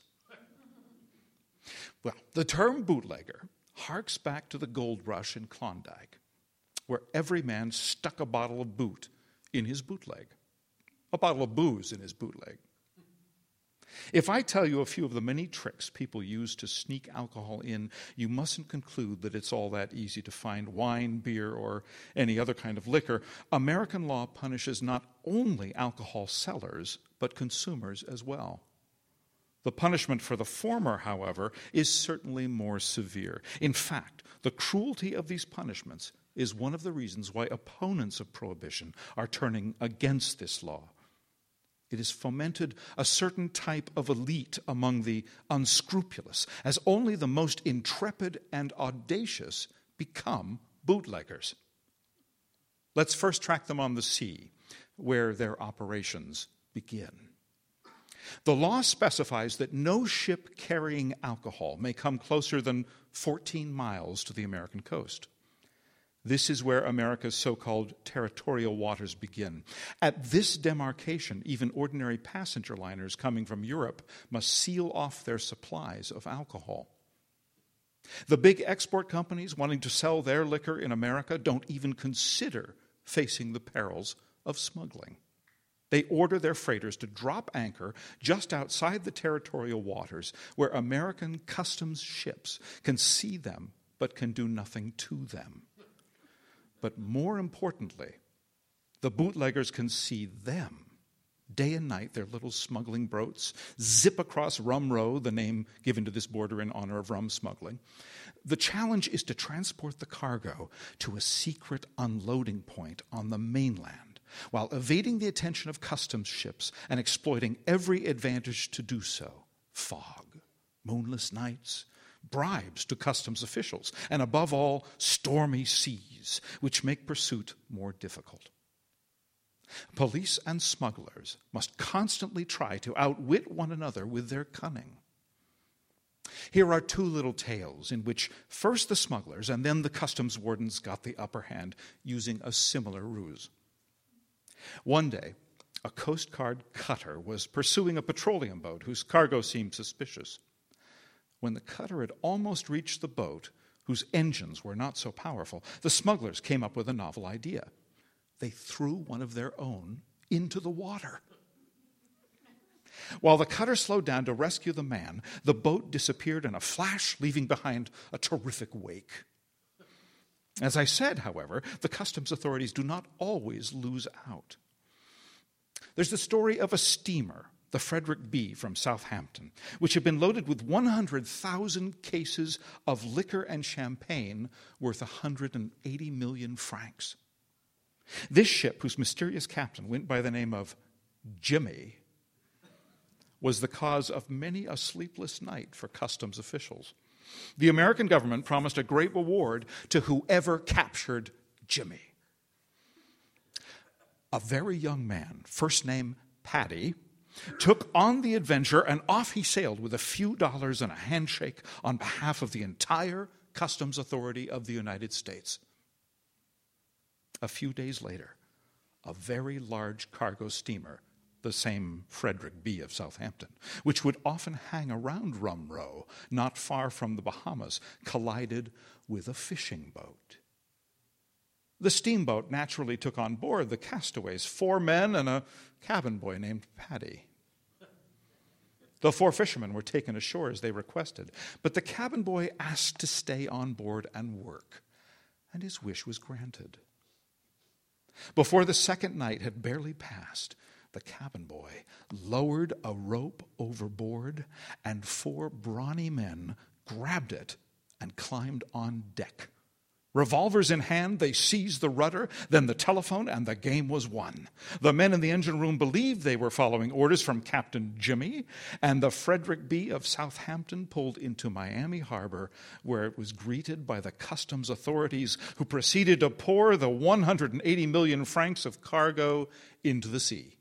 Well, the term bootlegger harks back to the gold rush in Klondike, where every man stuck a bottle of boot in his bootleg, a bottle of booze in his bootleg. If I tell you a few of the many tricks people use to sneak alcohol in, you mustn't conclude that it's all that easy to find wine, beer, or any other kind of liquor. American law punishes not only alcohol sellers, but consumers as well. The punishment for the former, however, is certainly more severe. In fact, the cruelty of these punishments is one of the reasons why opponents of prohibition are turning against this law. It has fomented a certain type of elite among the unscrupulous, as only the most intrepid and audacious become bootleggers. Let's first track them on the sea, where their operations begin. The law specifies that no ship carrying alcohol may come closer than 14 miles to the American coast. This is where America's so-called territorial waters begin. At this demarcation, even ordinary passenger liners coming from Europe must seal off their supplies of alcohol. The big export companies wanting to sell their liquor in America don't even consider facing the perils of smuggling. They order their freighters to drop anchor just outside the territorial waters where American customs ships can see them but can do nothing to them. But more importantly, the bootleggers can see them. Day and night, their little smuggling boats zip across Rum Row, the name given to this border in honor of rum smuggling. The challenge is to transport the cargo to a secret unloading point on the mainland, while evading the attention of customs ships and exploiting every advantage to do so. Fog, moonless nights, bribes to customs officials, and above all, stormy seas, which make pursuit more difficult. Police and smugglers must constantly try to outwit one another with their cunning. Here are two little tales in which first the smugglers and then the customs wardens got the upper hand using a similar ruse. One day, a Coast Guard cutter was pursuing a petroleum boat whose cargo seemed suspicious. When the cutter had almost reached the boat, whose engines were not so powerful, the smugglers came up with a novel idea. They threw one of their own into the water. While the cutter slowed down to rescue the man, the boat disappeared in a flash, leaving behind a terrific wake. As I said, however, the customs authorities do not always lose out. There's the story of a steamer, the Frederick B. from Southampton, which had been loaded with 100,000 cases of liquor and champagne worth 180 million francs. This ship, whose mysterious captain went by the name of Jimmy, was the cause of many a sleepless night for customs officials. The American government promised a great reward to whoever captured Jimmy. A very young man, first name Paddy, took on the adventure, and off he sailed with a few dollars and a handshake on behalf of the entire customs authority of the United States. A few days later, a very large cargo steamer, the same Frederick B. of Southampton, which would often hang around Rum Row, not far from the Bahamas, collided with a fishing boat. The steamboat naturally took on board the castaways, 4 men and a cabin boy named Paddy. The 4 fishermen were taken ashore as they requested, but the cabin boy asked to stay on board and work, and his wish was granted. Before the second night had barely passed, the cabin boy lowered a rope overboard, and 4 brawny men grabbed it and climbed on deck. Revolvers in hand, they seized the rudder, then the telephone, and the game was won. The men in the engine room believed they were following orders from Captain Jimmy, and the Frederick B. of Southampton pulled into Miami Harbor, where it was greeted by the customs authorities, who proceeded to pour the 180 million francs of cargo into the sea.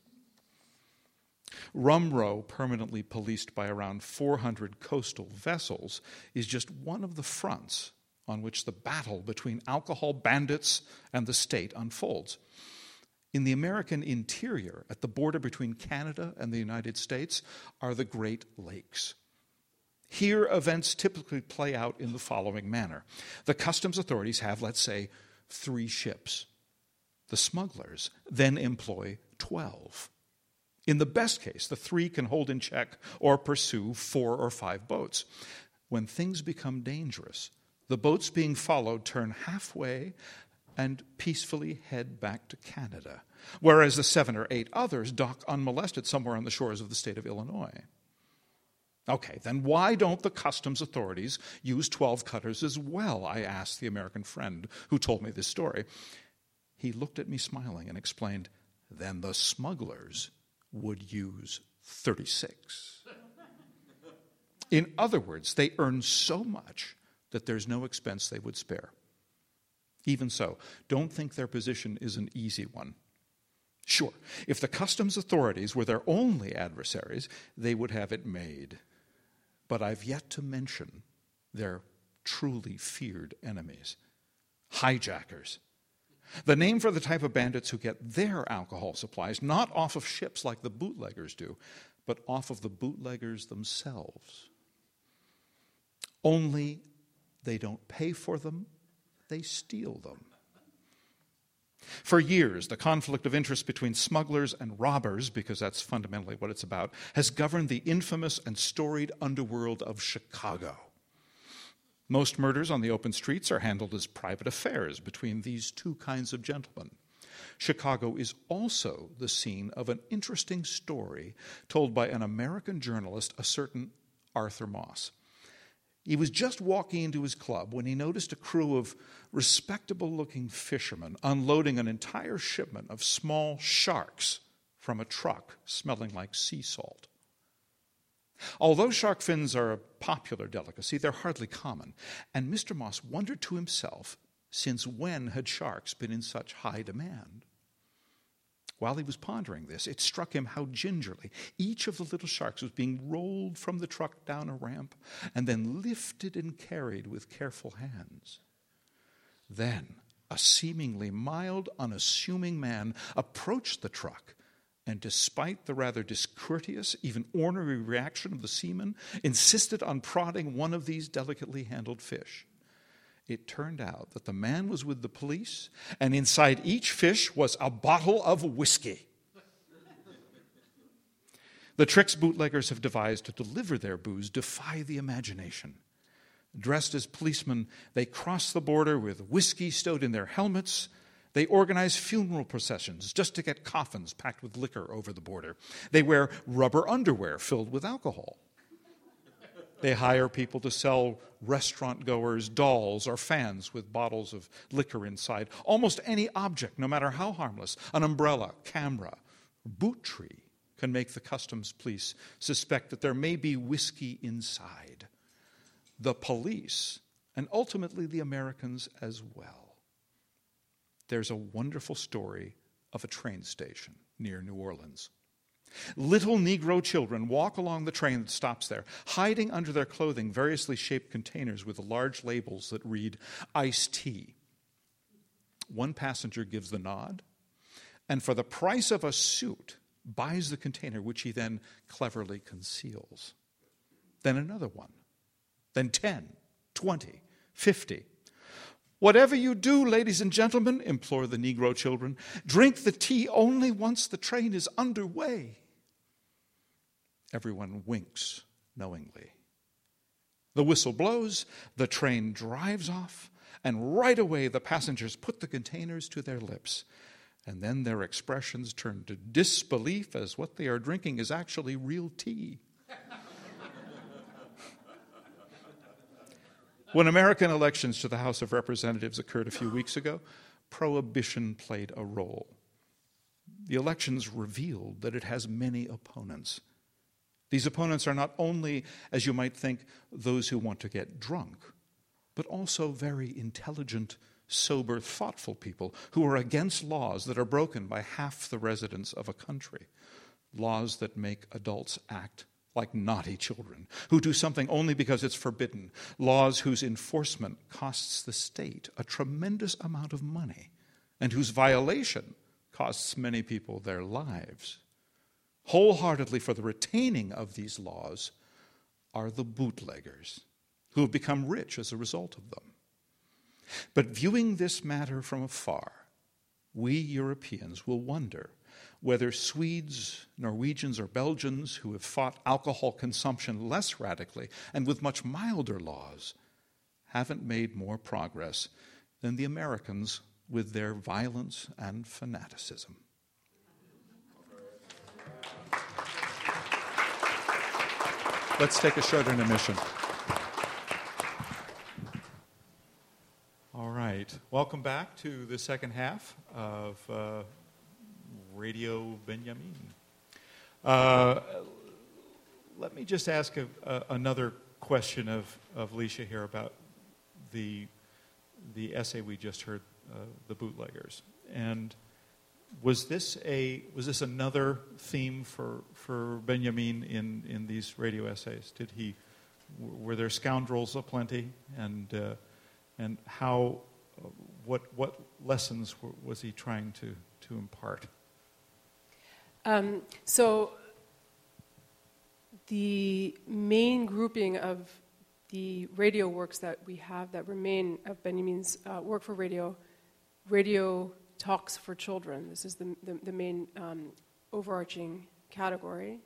Rum Row, permanently policed by around 400 coastal vessels, is just one of the fronts on which the battle between alcohol bandits and the state unfolds. In the American interior, at the border between Canada and the United States, are the Great Lakes. Here, events typically play out in the following manner. The customs authorities have, let's say, 3 ships. The smugglers then employ 12. In the best case, the 3 can hold in check or pursue 4 or 5 boats. When things become dangerous, the boats being followed turn halfway and peacefully head back to Canada, whereas the 7 or 8 others dock unmolested somewhere on the shores of the state of Illinois. Okay, then why don't the customs authorities use 12 cutters as well? I asked the American friend who told me this story. He looked at me smiling and explained, then the smugglers would use 36. In other words, they earn so much that there's no expense they would spare. Even so, don't think their position is an easy one. Sure, if the customs authorities were their only adversaries, they would have it made. But I've yet to mention their truly feared enemies. hijackers. The name for the type of bandits who get their alcohol supplies not off of ships like the bootleggers do, but off of the bootleggers themselves. Only they don't pay for them, they steal them. For years, the conflict of interest between smugglers and robbers, because that's fundamentally what it's about, has governed the infamous and storied underworld of Chicago. Most murders on the open streets are handled as private affairs between these two kinds of gentlemen. Chicago is also the scene of an interesting story told by an American journalist, a certain Arthur Moss. He was just walking into his club when he noticed a crew of respectable-looking fishermen unloading an entire shipment of small sharks from a truck smelling like sea salt. Although shark fins are a popular delicacy, they're hardly common, and Mr. Moss wondered to himself, since when had sharks been in such high demand? While he was pondering this, it struck him how gingerly each of the little sharks was being rolled from the truck down a ramp and then lifted and carried with careful hands. Then a seemingly mild, unassuming man approached the truck, and despite the rather discourteous, even ornery reaction of the seaman, insisted on prodding one of these delicately handled fish. It turned out that the man was with the police, and inside each fish was a bottle of whiskey. The tricks bootleggers have devised to deliver their booze defy the imagination. Dressed as policemen, they cross the border with whiskey stowed in their helmets. They organize funeral processions just to get coffins packed with liquor over the border. They wear rubber underwear filled with alcohol. They hire people to sell restaurant goers dolls or fans with bottles of liquor inside. Almost any object, no matter how harmless, an umbrella, camera, boot tree, can make the customs police suspect that there may be whiskey inside. The police, and ultimately the Americans as well. There's a wonderful story of a train station near New Orleans. Little Negro children walk along the train that stops there, hiding under their clothing variously shaped containers with large labels that read iced tea. One passenger gives the nod, and for the price of a suit, buys the container, which he then cleverly conceals. Then another one, then 10, 20, 50. Whatever you do, ladies and gentlemen, implore the Negro children, drink the tea only once the train is underway. Everyone winks knowingly. The whistle blows, the train drives off, and right away the passengers put the containers to their lips. And then their expressions turn to disbelief as what they are drinking is actually real tea. When American elections to the House of Representatives occurred a few weeks ago, prohibition played a role. The elections revealed that it has many opponents. These opponents are not only, as you might think, those who want to get drunk, but also very intelligent, sober, thoughtful people who are against laws that are broken by half the residents of a country, laws that make adults act like naughty children, who do something only because it's forbidden, laws whose enforcement costs the state a tremendous amount of money, and whose violation costs many people their lives. Wholeheartedly for the retaining of these laws are the bootleggers, who have become rich as a result of them. But viewing this matter from afar, we Europeans will wonder whether Swedes, Norwegians, or Belgians who have fought alcohol consumption less radically and with much milder laws haven't made more progress than the Americans with their violence and fanaticism. Let's take a short intermission. All right. Welcome back to the second half of Radio Benjamin. Let me just ask another question of Leisha here about the essay we just heard, The Bootleggers. And was this another theme for Benjamin in these radio essays? Were there scoundrels aplenty? And how what lessons was he trying to impart? So the main grouping of the radio works that we have that remain of Benjamin's work for radio talks for children. This is the main overarching category.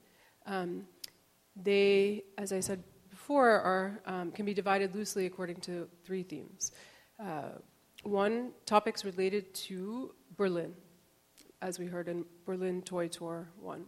They, as I said before, can be divided loosely according to three themes. One, topics related to Berlin, as we heard in Berlin Toy Tour 1.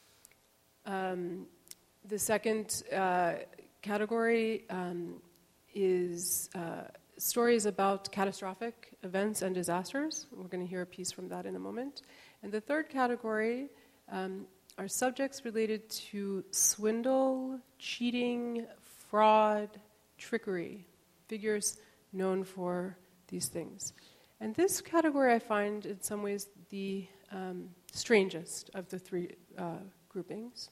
The second category is stories about catastrophic events and disasters. We're going to hear a piece from that in a moment. And the third category are subjects related to swindle, cheating, fraud, trickery, figures known for these things. And this category I find in some ways the strangest of the three groupings.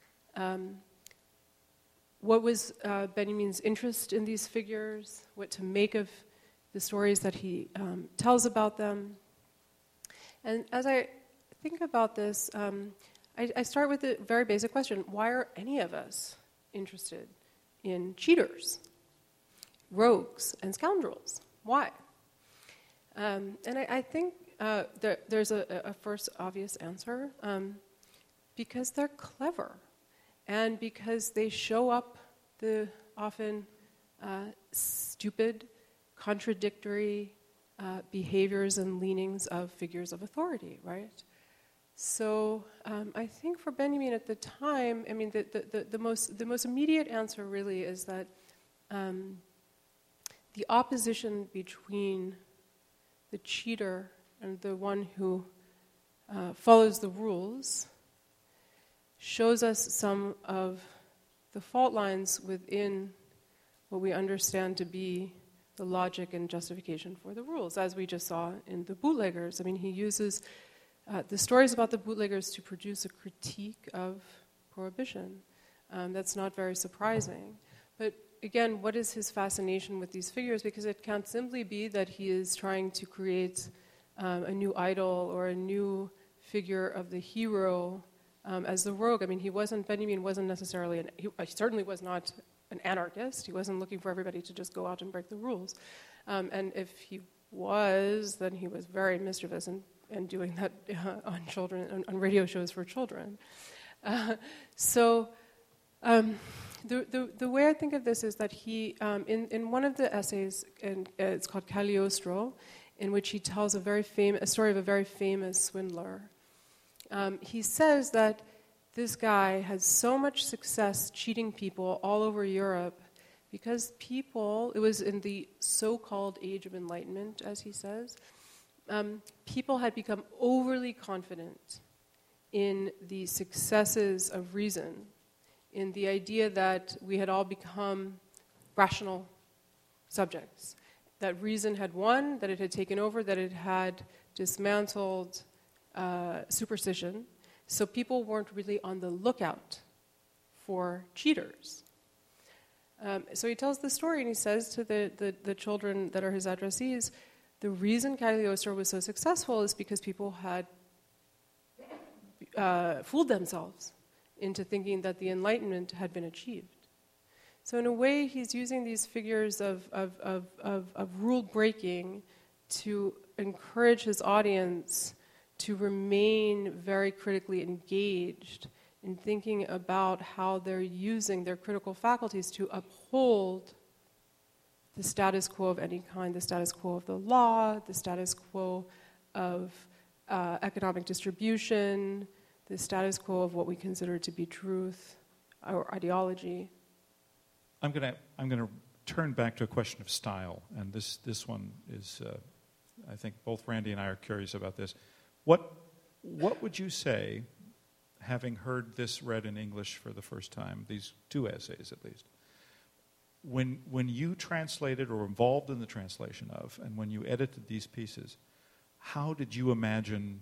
What was Benjamin's interest in these figures? What to make of the stories that he tells about them? And as I think about this, I start with a very basic question. Why are any of us interested in cheaters, rogues, and scoundrels? Why? And I think there's a first obvious answer. Because they're clever. And because they show up the often stupid, contradictory behaviors and leanings of figures of authority, right? So I think for Benjamin at the time, I mean, the most immediate answer really is that the opposition between the cheater and the one who follows the rules shows us some of the fault lines within what we understand to be the logic and justification for the rules, as we just saw in the bootleggers. I mean, he uses the stories about the bootleggers to produce a critique of prohibition. That's not very surprising. But again, what is his fascination with these figures? Because it can't simply be that he is trying to create a new idol or a new figure of the hero as the rogue. I mean, Benjamin wasn't necessarily, he certainly was not an anarchist. He wasn't looking for everybody to just go out and break the rules. And if he was, then he was very mischievous and doing that on children, on radio shows for children. The way I think of this is that he, in one of the essays, and it's called Cagliostro, in which he tells a story of a very famous swindler. He says that this guy had so much success cheating people all over Europe because it was in the so-called Age of Enlightenment, as he says, people had become overly confident in the successes of reason, in the idea that we had all become rational subjects, that reason had won, that it had taken over, that it had dismantled superstition, so people weren't really on the lookout for cheaters. So he tells the story and he says to the children that are his addressees, the reason Cagliostro was so successful is because people had fooled themselves into thinking that the Enlightenment had been achieved. So in a way, he's using these figures of rule breaking to encourage his audience to remain very critically engaged in thinking about how they're using their critical faculties to uphold the status quo of any kind, the status quo of the law, the status quo of economic distribution, the status quo of what we consider to be truth or ideology. I'm going to turn back to a question of style, and this one is, I think both Randy and I are curious about this. What would you say, having heard this read in English for the first time, these two essays at least, when you translated or involved in the translation of, and when you edited these pieces, how did you imagine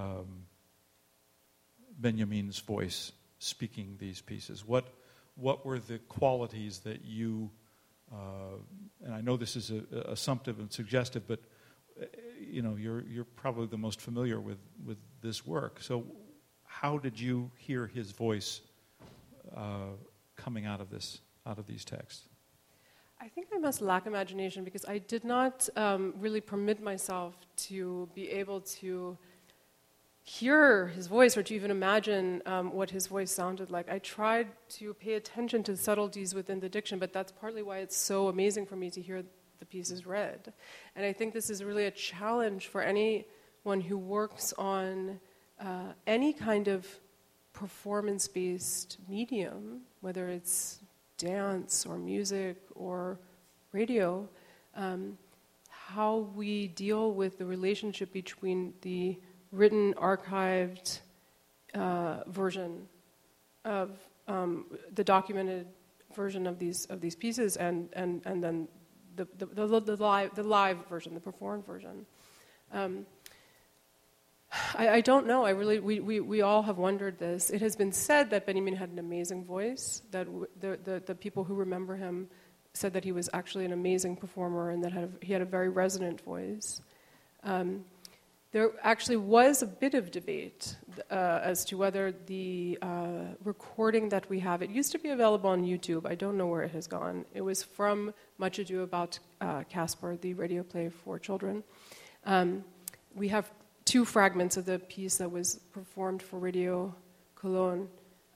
Benjamin's voice speaking these pieces? What were the qualities that you, and I know this is assumptive and suggestive, but you're probably the most familiar with this work. So how did you hear his voice coming out of these texts? I think I must lack imagination because I did not really permit myself to be able to hear his voice or to even imagine what his voice sounded like. I tried to pay attention to the subtleties within the diction, but that's partly why it's so amazing for me to hear the pieces read. And I think this is really a challenge for anyone who works on any kind of performance-based medium, whether it's dance or music or radio, how we deal with the relationship between the written, archived version of the documented version of these pieces, and then the live version, the performed version. I don't know. We all have wondered this. It has been said that Benjamin had an amazing voice. That the people who remember him said that he was actually an amazing performer and that he had a very resonant voice. There actually was a bit of debate as to whether the recording that we have, it used to be available on YouTube. I don't know where it has gone. It was from Much Ado About Caspar, the radio play for children. We have 2 fragments of the piece that was performed for Radio Cologne.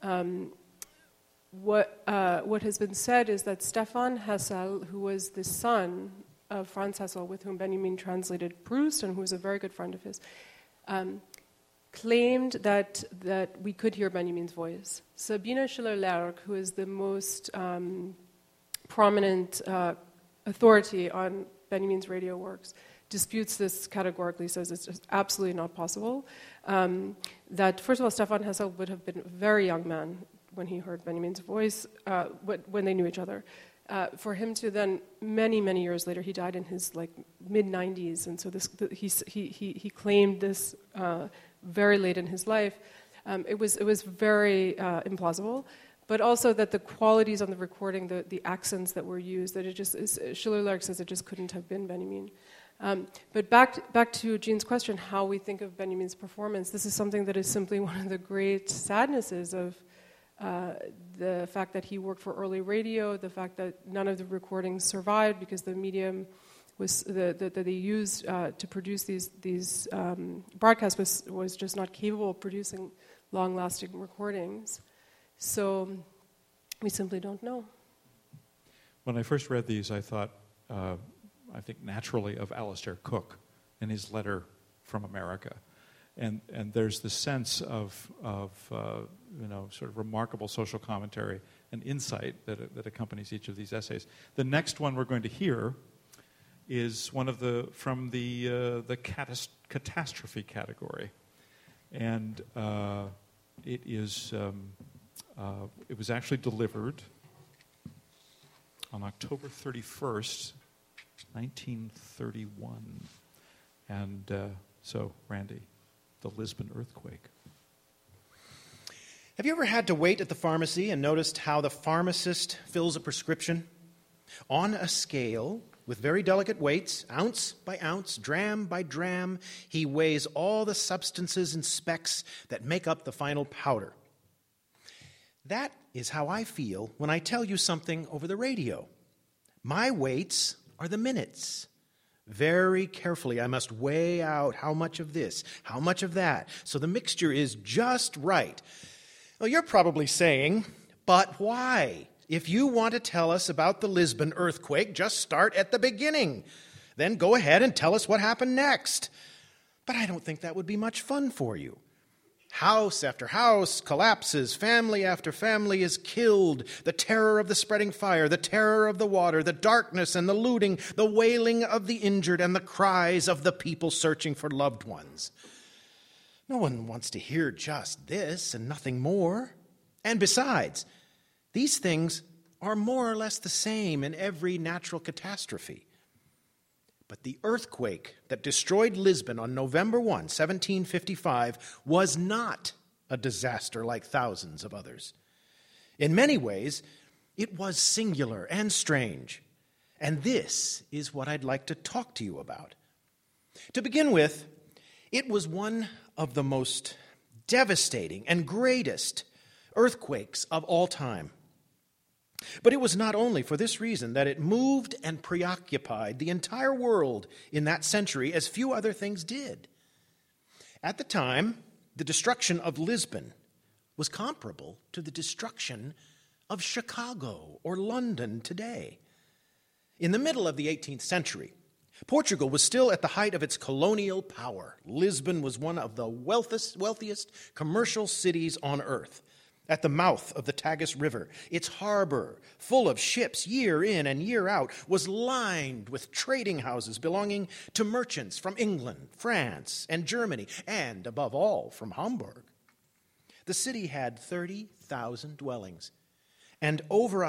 What has been said is that Stefan Hessel, who was the son of Franz Hessel, with whom Benjamin translated Proust and who was a very good friend of his, claimed that we could hear Benjamin's voice. Sabine Schiller-Lerck, who is the most prominent authority on Benjamin's radio works, disputes this categorically, says it's just absolutely not possible. That, first of all, Stefan Hessel would have been a very young man when he heard Benjamin's voice, when they knew each other. For him to then, many, many years later, he died in his mid-90s, and so he claimed this very late in his life. It was very implausible, but also that the qualities on the recording, the accents that were used, that it just Schiller-Lerck says it just couldn't have been Benjamin. But back to Jean's question, how we think of Benjamin's performance, this is something that is simply one of the great sadnesses of the fact that he worked for early radio, the fact that none of the recordings survived because the medium was that they used to produce these broadcasts was just not capable of producing long-lasting recordings. So we simply don't know. When I first read these, I thought, I think naturally of Alistair Cook in his letter from America. And there's the sense of sort of remarkable social commentary and insight that accompanies each of these essays. The next one we're going to hear is one of from the catastrophe category, and it was actually delivered on October 31st, 1931, and so Randy. The Lisbon earthquake. Have you ever had to wait at the pharmacy and noticed how the pharmacist fills a prescription? On a scale with very delicate weights, ounce by ounce, dram by dram, he weighs all the substances and specks that make up the final powder. That is how I feel when I tell you something over the radio. My weights are the minutes. Very carefully, I must weigh out how much of this, how much of that, so the mixture is just right. Well, you're probably saying, but why? If you want to tell us about the Lisbon earthquake, just start at the beginning. Then go ahead and tell us what happened next. But I don't think that would be much fun for you. House after house collapses, family after family is killed, the terror of the spreading fire, the terror of the water, the darkness and the looting, the wailing of the injured, and the cries of the people searching for loved ones. No one wants to hear just this and nothing more. And besides, these things are more or less the same in every natural catastrophe. But the earthquake that destroyed Lisbon on November 1, 1755, was not a disaster like thousands of others. In many ways, it was singular and strange. And this is what I'd like to talk to you about. To begin with, it was one of the most devastating and greatest earthquakes of all time. But it was not only for this reason that it moved and preoccupied the entire world in that century as few other things did. At the time, the destruction of Lisbon was comparable to the destruction of Chicago or London today. In the middle of the 18th century, Portugal was still at the height of its colonial power. Lisbon was one of the wealthiest commercial cities on earth. At the mouth of the Tagus River, its harbor, full of ships year in and year out, was lined with trading houses belonging to merchants from England, France, and Germany, and, above all, from Hamburg. The city had 30,000 dwellings and over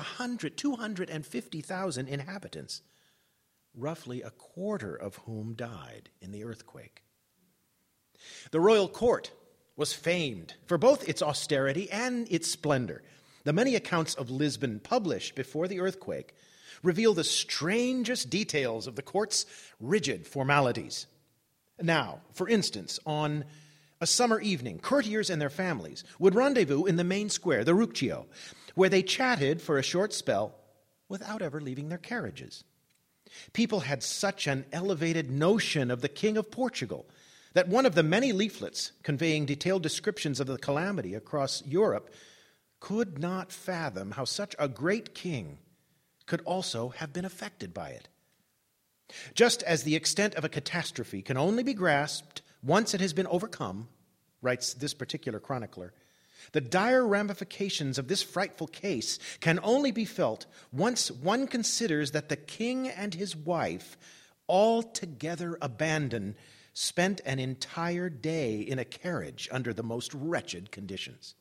250,000 inhabitants, roughly a quarter of whom died in the earthquake. The royal court was famed for both its austerity and its splendor. The many accounts of Lisbon published before the earthquake reveal the strangest details of the court's rigid formalities. Now, for instance, on a summer evening, courtiers and their families would rendezvous in the main square, the Ruccio, where they chatted for a short spell without ever leaving their carriages. People had such an elevated notion of the King of Portugal that one of the many leaflets conveying detailed descriptions of the calamity across Europe could not fathom how such a great king could also have been affected by it. Just as the extent of a catastrophe can only be grasped once it has been overcome, writes this particular chronicler, the dire ramifications of this frightful case can only be felt once one considers that the king and his wife, altogether abandoned, spent an entire day in a carriage under the most wretched conditions.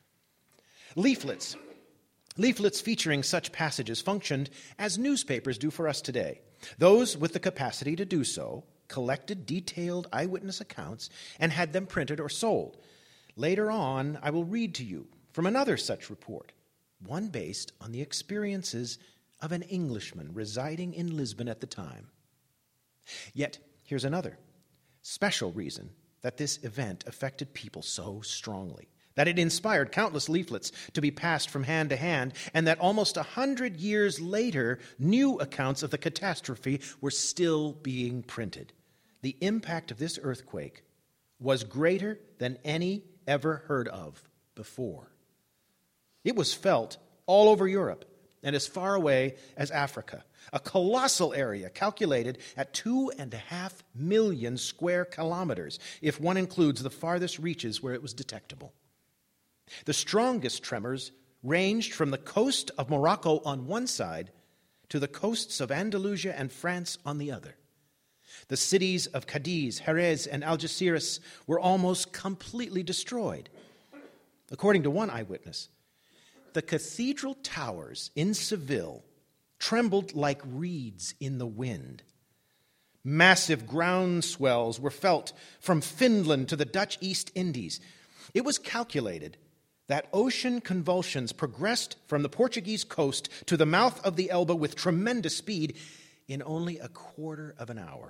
Leaflets featuring such passages functioned as newspapers do for us today. Those with the capacity to do so collected detailed eyewitness accounts and had them printed or sold. Later on, I will read to you from another such report, one based on the experiences of an Englishman residing in Lisbon at the time. Yet, here's another special reason that this event affected people so strongly, that it inspired countless leaflets to be passed from hand to hand, and that almost 100 years later, new accounts of the catastrophe were still being printed. The impact of this earthquake was greater than any ever heard of before. It was felt all over Europe and as far away as Africa, a colossal area calculated at 2.5 million square kilometers, if one includes the farthest reaches where it was detectable. The strongest tremors ranged from the coast of Morocco on one side to the coasts of Andalusia and France on the other. The cities of Cadiz, Jerez, and Algeciras were almost completely destroyed. According to one eyewitness, the cathedral towers in Seville trembled like reeds in the wind. Massive ground swells were felt from Finland to the Dutch East Indies. It was calculated that ocean convulsions progressed from the Portuguese coast to the mouth of the Elbe with tremendous speed in only a quarter of an hour.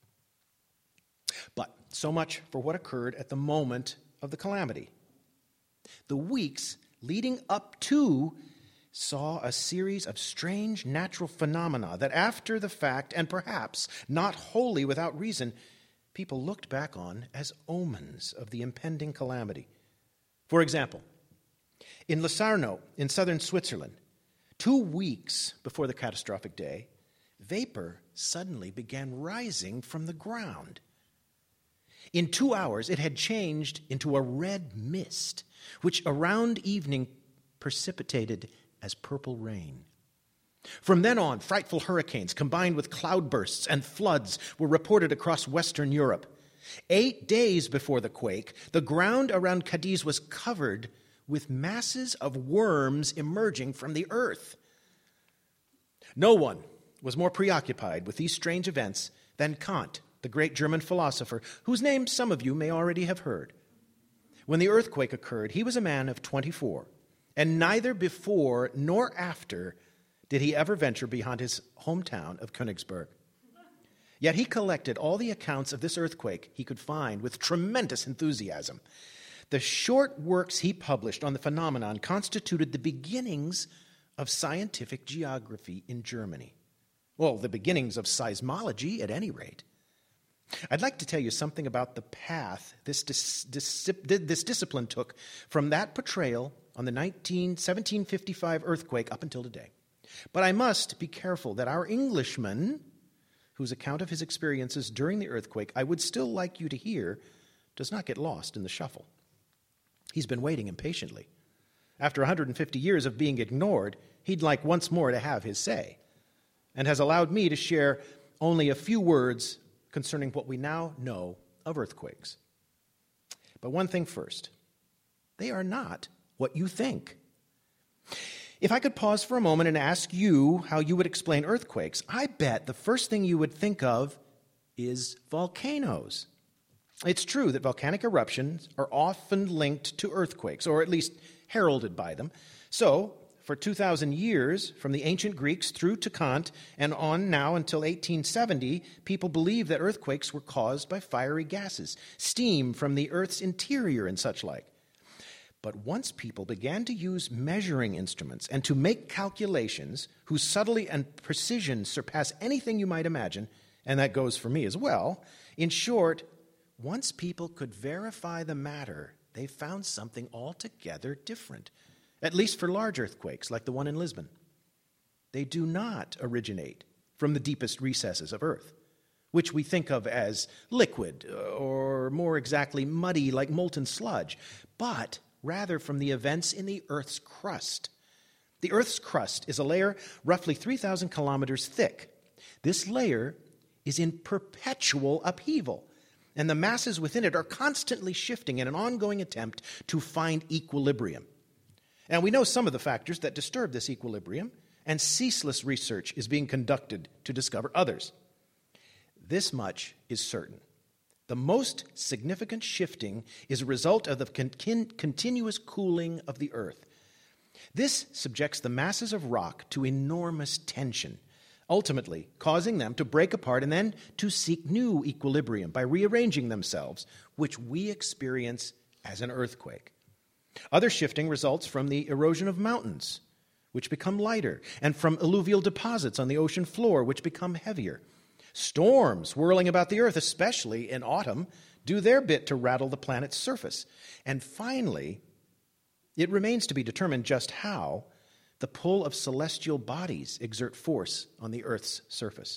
But so much for what occurred at the moment of the calamity. The weeks leading up to saw a series of strange natural phenomena that after the fact, and perhaps not wholly without reason, people looked back on as omens of the impending calamity. For example, in Locarno, in southern Switzerland, 2 weeks before the catastrophic day, vapor suddenly began rising from the ground. In 2 hours, it had changed into a red mist, which around evening precipitated as purple rain. From then on, frightful hurricanes combined with cloudbursts and floods were reported across Western Europe. 8 days before the quake, the ground around Cadiz was covered with masses of worms emerging from the earth. No one was more preoccupied with these strange events than Kant, the great German philosopher, whose name some of you may already have heard. When the earthquake occurred, he was a man of 24, and neither before nor after did he ever venture beyond his hometown of Königsberg. Yet he collected all the accounts of this earthquake he could find with tremendous enthusiasm. The short works he published on the phenomenon constituted the beginnings of scientific geography in Germany. Well, the beginnings of seismology, at any rate. I'd like to tell you something about the path this discipline took from that portrayal on the 1755 earthquake up until today. But I must be careful that our Englishman, whose account of his experiences during the earthquake I would still like you to hear, does not get lost in the shuffle. He's been waiting impatiently. After 150 years of being ignored, he'd like once more to have his say, and has allowed me to share only a few words concerning what we now know of earthquakes. But one thing first, they are not what you think. If I could pause for a moment and ask you how you would explain earthquakes, I bet the first thing you would think of is volcanoes. It's true that volcanic eruptions are often linked to earthquakes, or at least heralded by them. So, for 2,000 years, from the ancient Greeks through to Kant and on now until 1870, people believed that earthquakes were caused by fiery gases, steam from the Earth's interior and such like. But once people began to use measuring instruments and to make calculations whose subtlety and precision surpass anything you might imagine, and that goes for me as well, in short, once people could verify the matter, they found something altogether different, at least for large earthquakes like the one in Lisbon. They do not originate from the deepest recesses of Earth, which we think of as liquid, or more exactly muddy like molten sludge, but rather from the events in the Earth's crust. The Earth's crust is a layer roughly 3,000 kilometers thick. This layer is in perpetual upheaval, and the masses within it are constantly shifting in an ongoing attempt to find equilibrium. And we know some of the factors that disturb this equilibrium, and ceaseless research is being conducted to discover others. This much is certain. The most significant shifting is a result of the continuous cooling of the Earth. This subjects the masses of rock to enormous tension, ultimately causing them to break apart and then to seek new equilibrium by rearranging themselves, which we experience as an earthquake. Other shifting results from the erosion of mountains, which become lighter, and from alluvial deposits on the ocean floor, which become heavier. Storms whirling about the Earth, especially in autumn, do their bit to rattle the planet's surface. And finally, it remains to be determined just how the pull of celestial bodies exert force on the Earth's surface.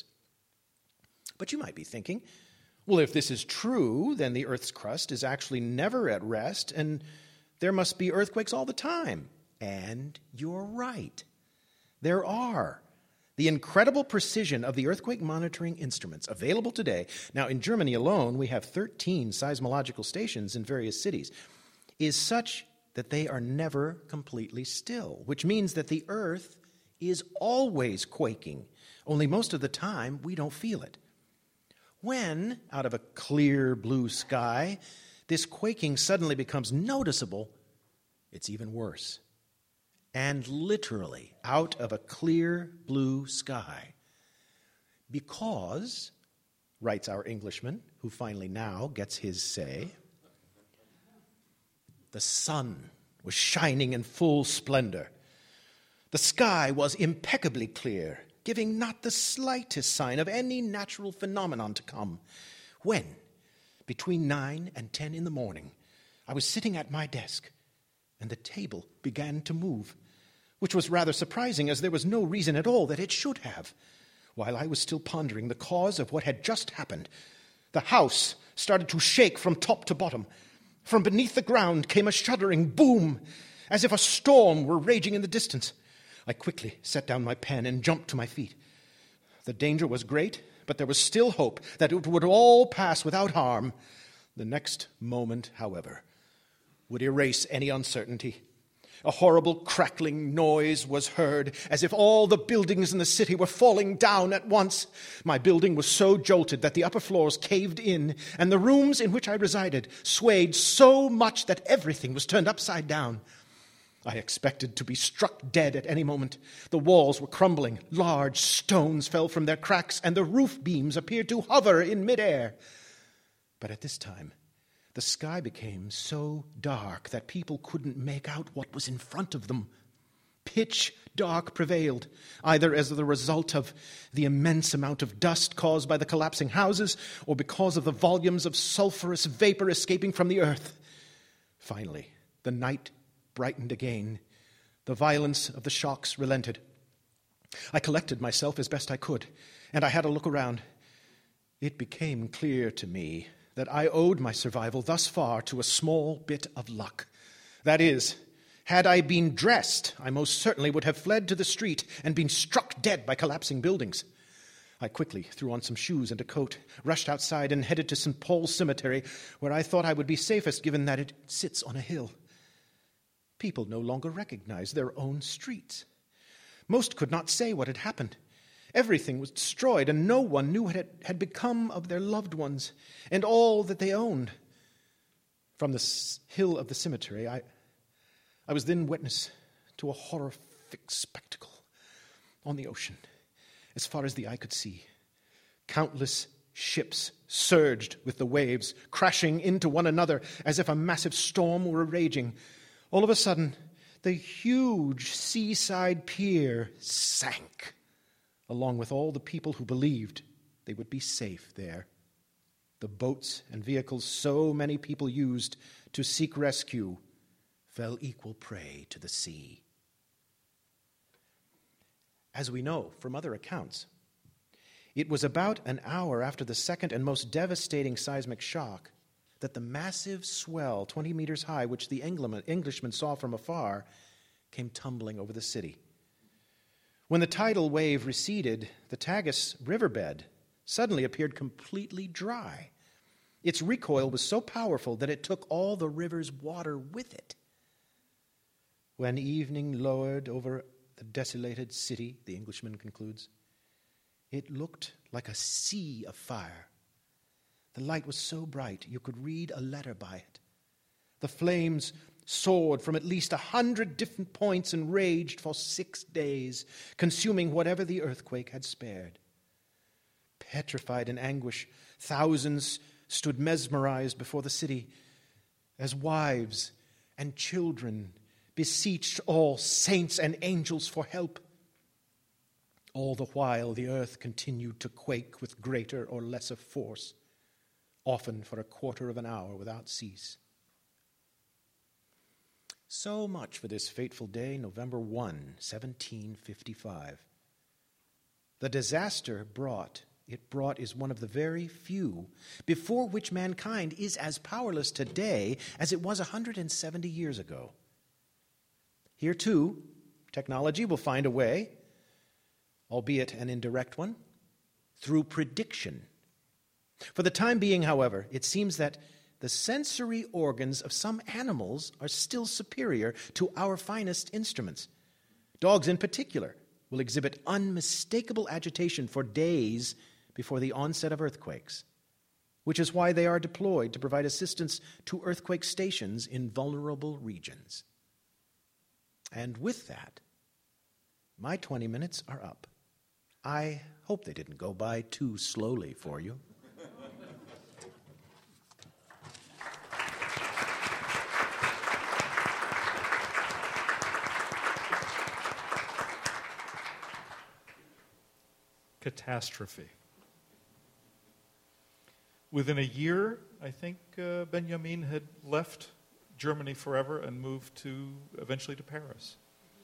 But you might be thinking, well, if this is true, then the Earth's crust is actually never at rest, and there must be earthquakes all the time. And you're right. There are. The incredible precision of the earthquake monitoring instruments available today, now in Germany alone we have 13 seismological stations in various cities, is such that they are never completely still, which means that the Earth is always quaking, only most of the time we don't feel it. When, out of a clear blue sky, this quaking suddenly becomes noticeable, it's even worse. And literally out of a clear blue sky. Because, writes our Englishman, who finally now gets his say, the sun was shining in full splendor. The sky was impeccably clear, giving not the slightest sign of any natural phenomenon to come. When, between 9 and 10 in the morning, I was sitting at my desk, and the table began to move, which was rather surprising, as there was no reason at all that it should have. While I was still pondering the cause of what had just happened, the house started to shake from top to bottom. From beneath the ground came a shuddering boom, as if a storm were raging in the distance. I quickly set down my pen and jumped to my feet. The danger was great, but there was still hope that it would all pass without harm. The next moment, however, would erase any uncertainty. A horrible crackling noise was heard, as if all the buildings in the city were falling down at once. My building was so jolted that the upper floors caved in, and the rooms in which I resided swayed so much that everything was turned upside down. I expected to be struck dead at any moment. The walls were crumbling, large stones fell from their cracks, and the roof beams appeared to hover in midair. But at this time, the sky became so dark that people couldn't make out what was in front of them. Pitch dark prevailed, either as the result of the immense amount of dust caused by the collapsing houses or because of the volumes of sulfurous vapor escaping from the earth. Finally, the night brightened again. The violence of the shocks relented. I collected myself as best I could, and I had a look around. It became clear to me that I owed my survival thus far to a small bit of luck. That is, had I been dressed, I most certainly would have fled to the street and been struck dead by collapsing buildings. I quickly threw on some shoes and a coat, rushed outside, and headed to St. Paul's Cemetery, where I thought I would be safest given that it sits on a hill. People no longer recognized their own streets. Most could not say what had happened. Everything was destroyed, and no one knew what had become of their loved ones and all that they owned. From the hill of the cemetery, I was then witness to a horrific spectacle on the ocean, as far as the eye could see. Countless ships surged with the waves, crashing into one another as if a massive storm were raging. All of a sudden, the huge seaside pier sank, along with all the people who believed they would be safe there. The boats and vehicles so many people used to seek rescue fell equal prey to the sea. As we know from other accounts, it was about an hour after the second and most devastating seismic shock that the massive swell, 20 meters high, which the Englishmen saw from afar, came tumbling over the city. When the tidal wave receded, the Tagus riverbed suddenly appeared completely dry. Its recoil was so powerful that it took all the river's water with it. When evening lowered over the desolated city, the Englishman concludes, it looked like a sea of fire. The light was so bright you could read a letter by it. The flames soared from at least 100 different points and raged for 6 days, consuming whatever the earthquake had spared. Petrified in anguish, thousands stood mesmerized before the city as wives and children beseeched all saints and angels for help. All the while, the earth continued to quake with greater or lesser force, often for a quarter of an hour without cease. So much for this fateful day, November 1, 1755. The disaster it brought is one of the very few before which mankind is as powerless today as it was 170 years ago. Here, too, technology will find a way, albeit an indirect one, through prediction. For the time being, however, it seems that the sensory organs of some animals are still superior to our finest instruments. Dogs, in particular, will exhibit unmistakable agitation for days before the onset of earthquakes, which is why they are deployed to provide assistance to earthquake stations in vulnerable regions. And with that, my 20 minutes are up. I hope they didn't go by too slowly for you. Catastrophe. Within a year, I think Benjamin had left Germany forever and moved eventually to Paris.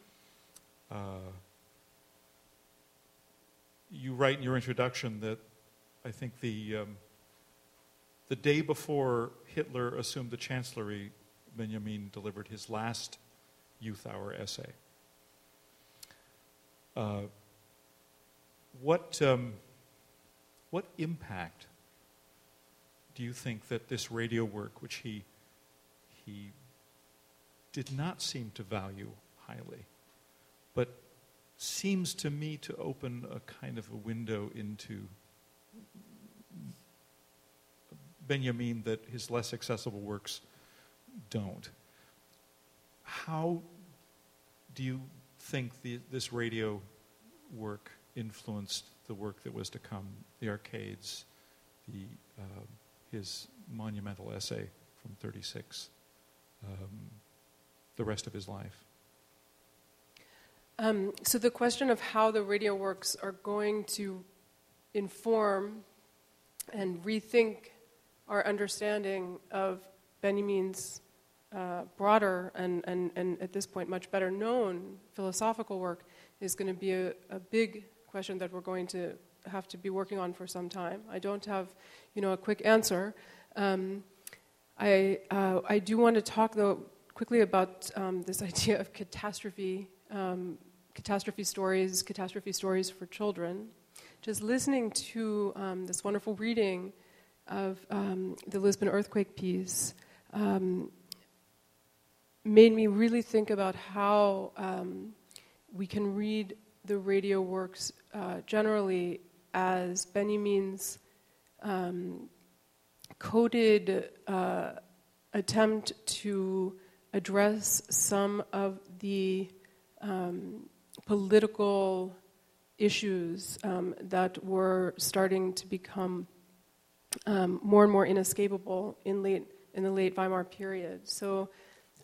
You write in your introduction that I think the day before Hitler assumed the chancellery, Benjamin delivered his last Youth Hour essay. What impact do you think that this radio work, which he did not seem to value highly, but seems to me to open a kind of a window into Benjamin that his less accessible works don't. How do you think this radio work influenced the work that was to come, the Arcades, his monumental essay from 1936, the rest of his life? So the question of how the radio works are going to inform and rethink our understanding of Benjamin's broader and at this point much better known philosophical work is going to be a big question that we're going to have to be working on for some time. I don't have, a quick answer. I do want to talk though quickly about this idea of catastrophe stories for children. Just listening to this wonderful reading of the Lisbon earthquake piece made me really think about how we can read the radio works generally as Benjamin's coded attempt to address some of the political issues that were starting to become more and more inescapable in the late Weimar period. So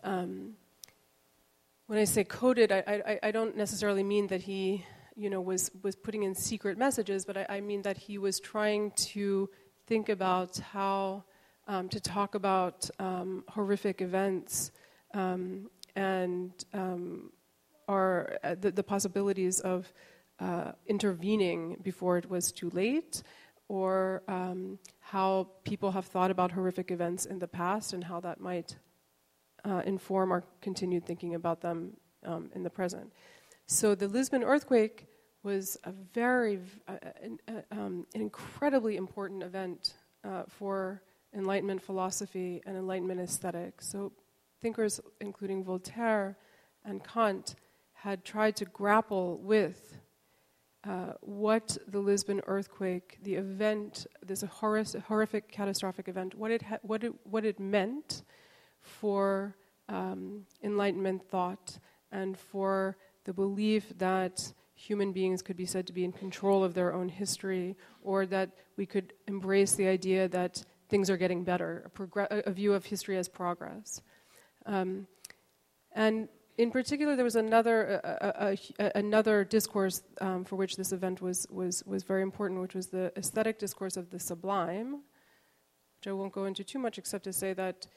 when I say coded, I don't necessarily mean that he, was putting in secret messages, but I mean that he was trying to think about how to talk about horrific events and the possibilities of intervening before it was too late, or how people have thought about horrific events in the past and how that might inform our continued thinking about them in the present. So the Lisbon earthquake was a an incredibly important event for Enlightenment philosophy and Enlightenment aesthetics. So thinkers including Voltaire and Kant had tried to grapple with what the Lisbon earthquake, the event, this horrific, catastrophic event, what it meant for Enlightenment thought and for the belief that human beings could be said to be in control of their own history, or that we could embrace the idea that things are getting better, a view of history as progress. And in particular, there was another discourse for which this event was very important, which was the aesthetic discourse of the sublime, which I won't go into too much except to say that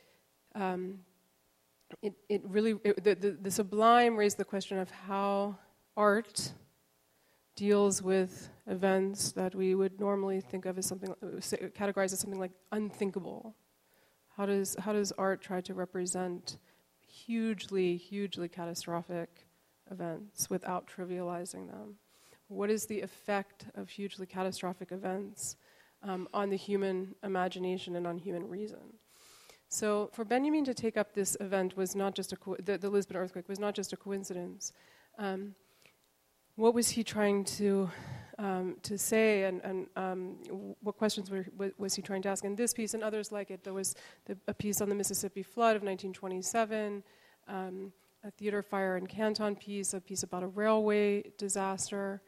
the sublime raised the question of how art deals with events that we would normally think of as something, categorized as something like unthinkable. How does art try to represent hugely, hugely catastrophic events without trivializing them? What is the effect of hugely catastrophic events on the human imagination and on human reason? So for Benjamin to take up this event was not just the Lisbon earthquake was not just a coincidence. What was he trying to say, and what questions was he trying to ask in this piece and others like it? There was a piece on the Mississippi flood of 1927, a theater fire in Canton piece, a piece about a railway disaster.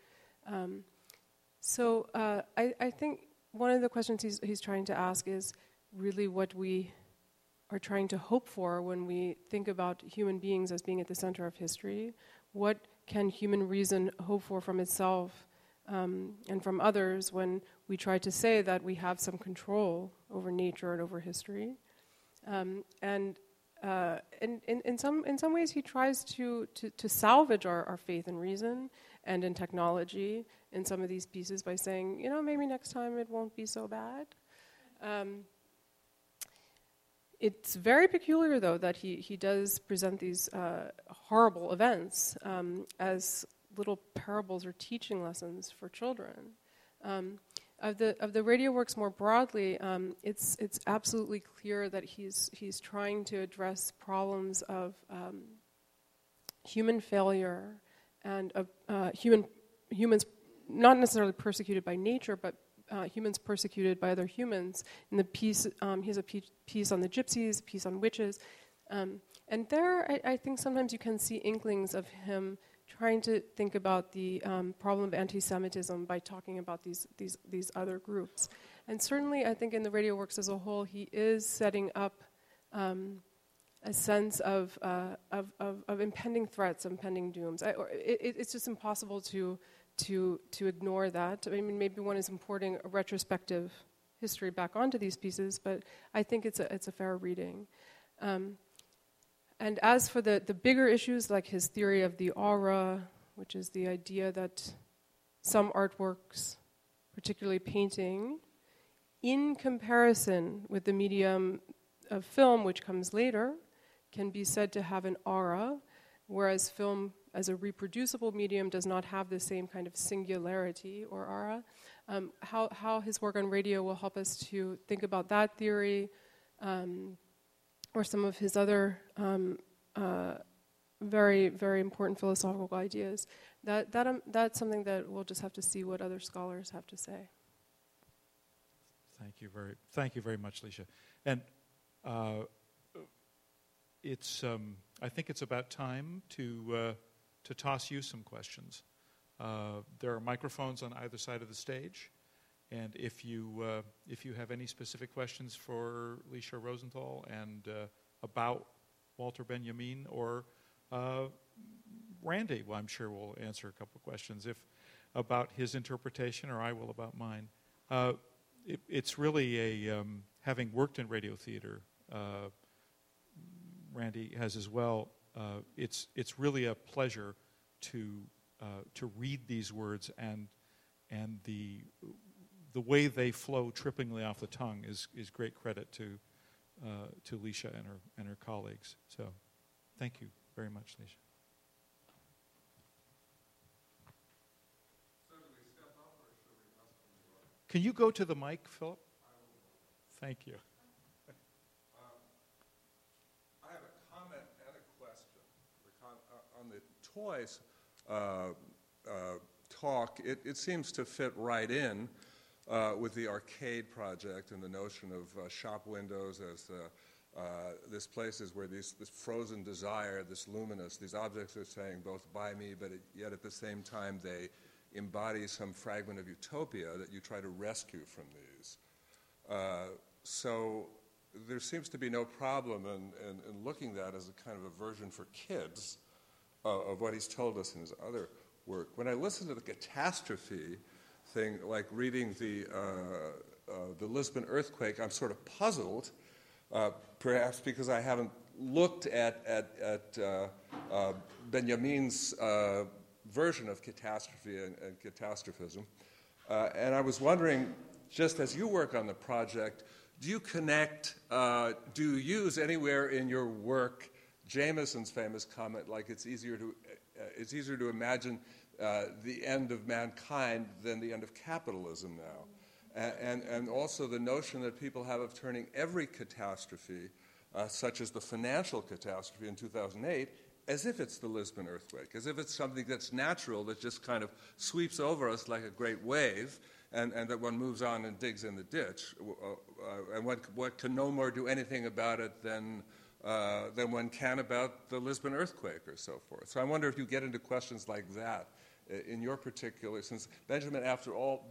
So I think one of the questions he's trying to ask is really what we are trying to hope for when we think about human beings as being at the center of history. What can human reason hope for from itself and from others when we try to say that we have some control over nature and over history? And in some ways, he tries to salvage our faith in reason and in technology in some of these pieces by saying, maybe next time it won't be so bad. It's very peculiar, though, that he does present these horrible events as little parables or teaching lessons for children. Of the radio works more broadly, it's absolutely clear that he's trying to address problems of human failure and of humans not necessarily persecuted by nature, but humans persecuted by other humans. In the piece, he has a piece on the gypsies, a piece on witches, and And there, I think sometimes you can see inklings of him trying to think about the problem of anti-Semitism by talking about these other groups. And certainly, I think in the radio works as a whole, he is setting up a sense of impending threats, impending dooms. It's just impossible to ignore that. I mean, maybe one is importing a retrospective history back onto these pieces, but I think it's a fair reading. And as for the bigger issues, like his theory of the aura, which is the idea that some artworks, particularly painting, in comparison with the medium of film, which comes later, can be said to have an aura, whereas film as a reproducible medium does not have the same kind of singularity or aura. How his work on radio will help us to think about that theory, or some of his other very, very important philosophical ideas. That's something that we'll just have to see what other scholars have to say. Thank you very much, Lecia. And I think it's about time to toss you some questions. There are microphones on either side of the stage, and if you have any specific questions for Lecia Rosenthal and about Walter Benjamin, or Randy, well, I'm sure will answer a couple of questions about his interpretation, or I will about mine. It's really having worked in radio theater, Randy has as well. It's really a pleasure to read these words, and the way they flow trippingly off the tongue is great credit to Lecia and her colleagues. So, thank you very much, Lecia. So do we step up, or should we ask from the audience? Can you go to the mic, Philip? Thank you. I have a comment and a question. On the toys talk, it seems to fit right in with the arcade project and the notion of shop windows as this place is where this frozen desire, this luminous, these objects are saying both buy me, but yet at the same time they embody some fragment of utopia that you try to rescue from these. So there seems to be no problem in looking at that as a kind of a version for kids of what he's told us in his other work. When I listen to the catastrophe thing, like reading the Lisbon earthquake, I'm sort of puzzled, perhaps because I haven't looked at Benjamin's version of catastrophe and catastrophism. And I was wondering, just as you work on the project, do you connect, do you use anywhere in your work Jameson's famous comment, like it's easier to imagine the end of mankind than the end of capitalism now? And also the notion that people have of turning every catastrophe, such as the financial catastrophe in 2008, as if it's the Lisbon earthquake, as if it's something that's natural, that just kind of sweeps over us like a great wave, and that one moves on and digs in the ditch, and what can no more do anything about it than one can about the Lisbon earthquake or so forth. So I wonder if you get into questions like that in your particular, since Benjamin, after all,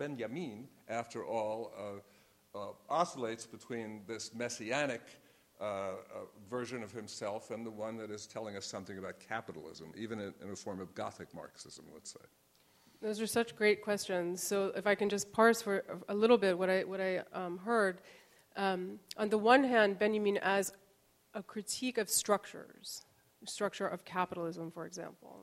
oscillates between this messianic version of himself and the one that is telling us something about capitalism, even in a form of Gothic Marxism, let's say. Those are such great questions. So if I can just parse for a little bit what I heard. On the one hand, Benjamin as a critique of structure of capitalism, for example,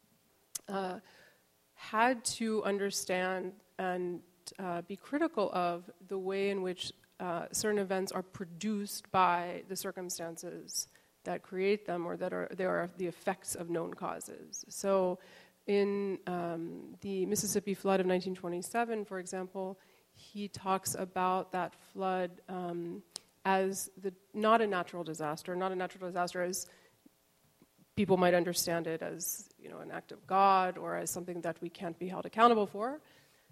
had to understand and be critical of the way in which certain events are produced by the circumstances that create them, or that are the effects of known causes. So in the Mississippi flood of 1927, for example, he talks about that flood as not a natural disaster as people might understand it as, an act of God or as something that we can't be held accountable for,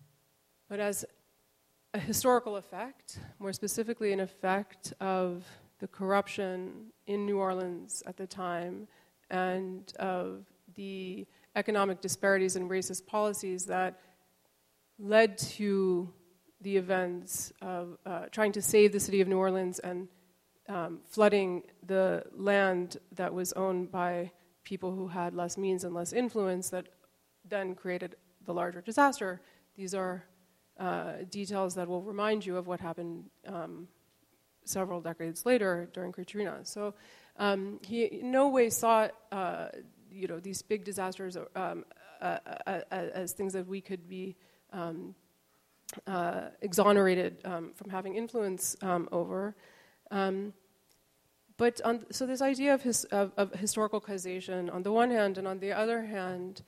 but as a historical effect, more specifically an effect of the corruption in New Orleans at the time and of the economic disparities and racist policies that led to the events of trying to save the city of New Orleans and flooding the land that was owned by people who had less means and less influence that then created the larger disaster. These are details that will remind you of what happened several decades later during Katrina. So he in no way saw these big disasters as things that we could be exonerated from having influence over. So this idea of historical causation on the one hand, and on the other hand,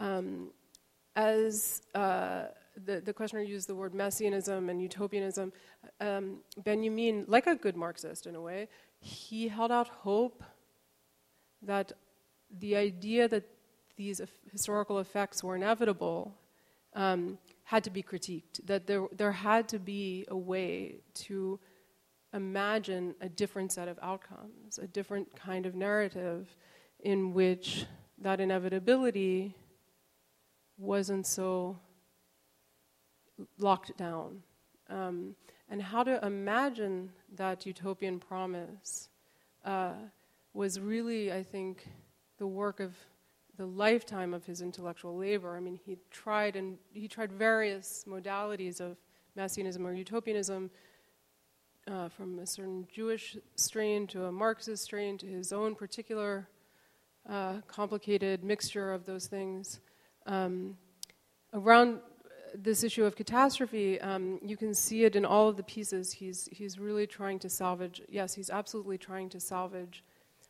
as the questioner used the word messianism and utopianism, Benjamin, like a good Marxist in a way, he held out hope that the idea that these historical effects were inevitable had to be critiqued, that there had to be a way to imagine a different set of outcomes, a different kind of narrative in which that inevitability wasn't so locked down. And how to imagine that utopian promise was really, I think, the work of the lifetime of his intellectual labor. I mean, he tried various modalities of messianism or utopianism, from a certain Jewish strain to a Marxist strain to his own particular complicated mixture of those things. Around this issue of catastrophe, you can see it in all of the pieces. He's really trying to salvage. Yes, he's absolutely trying to salvage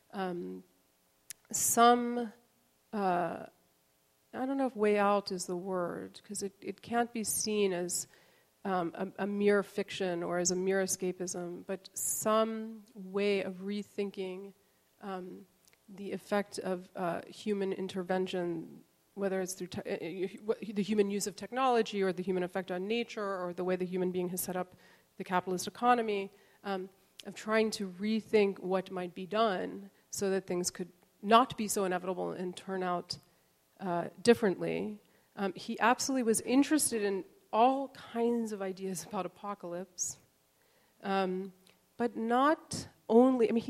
some. I don't know if way out is the word, because it can't be seen as a mere fiction or as a mere escapism, but some way of rethinking the effect of human intervention, whether it's through the human use of technology or the human effect on nature or the way the human being has set up the capitalist economy, of trying to rethink what might be done so that things could not be so inevitable and turn out differently. He absolutely was interested in all kinds of ideas about apocalypse, but not only. I mean,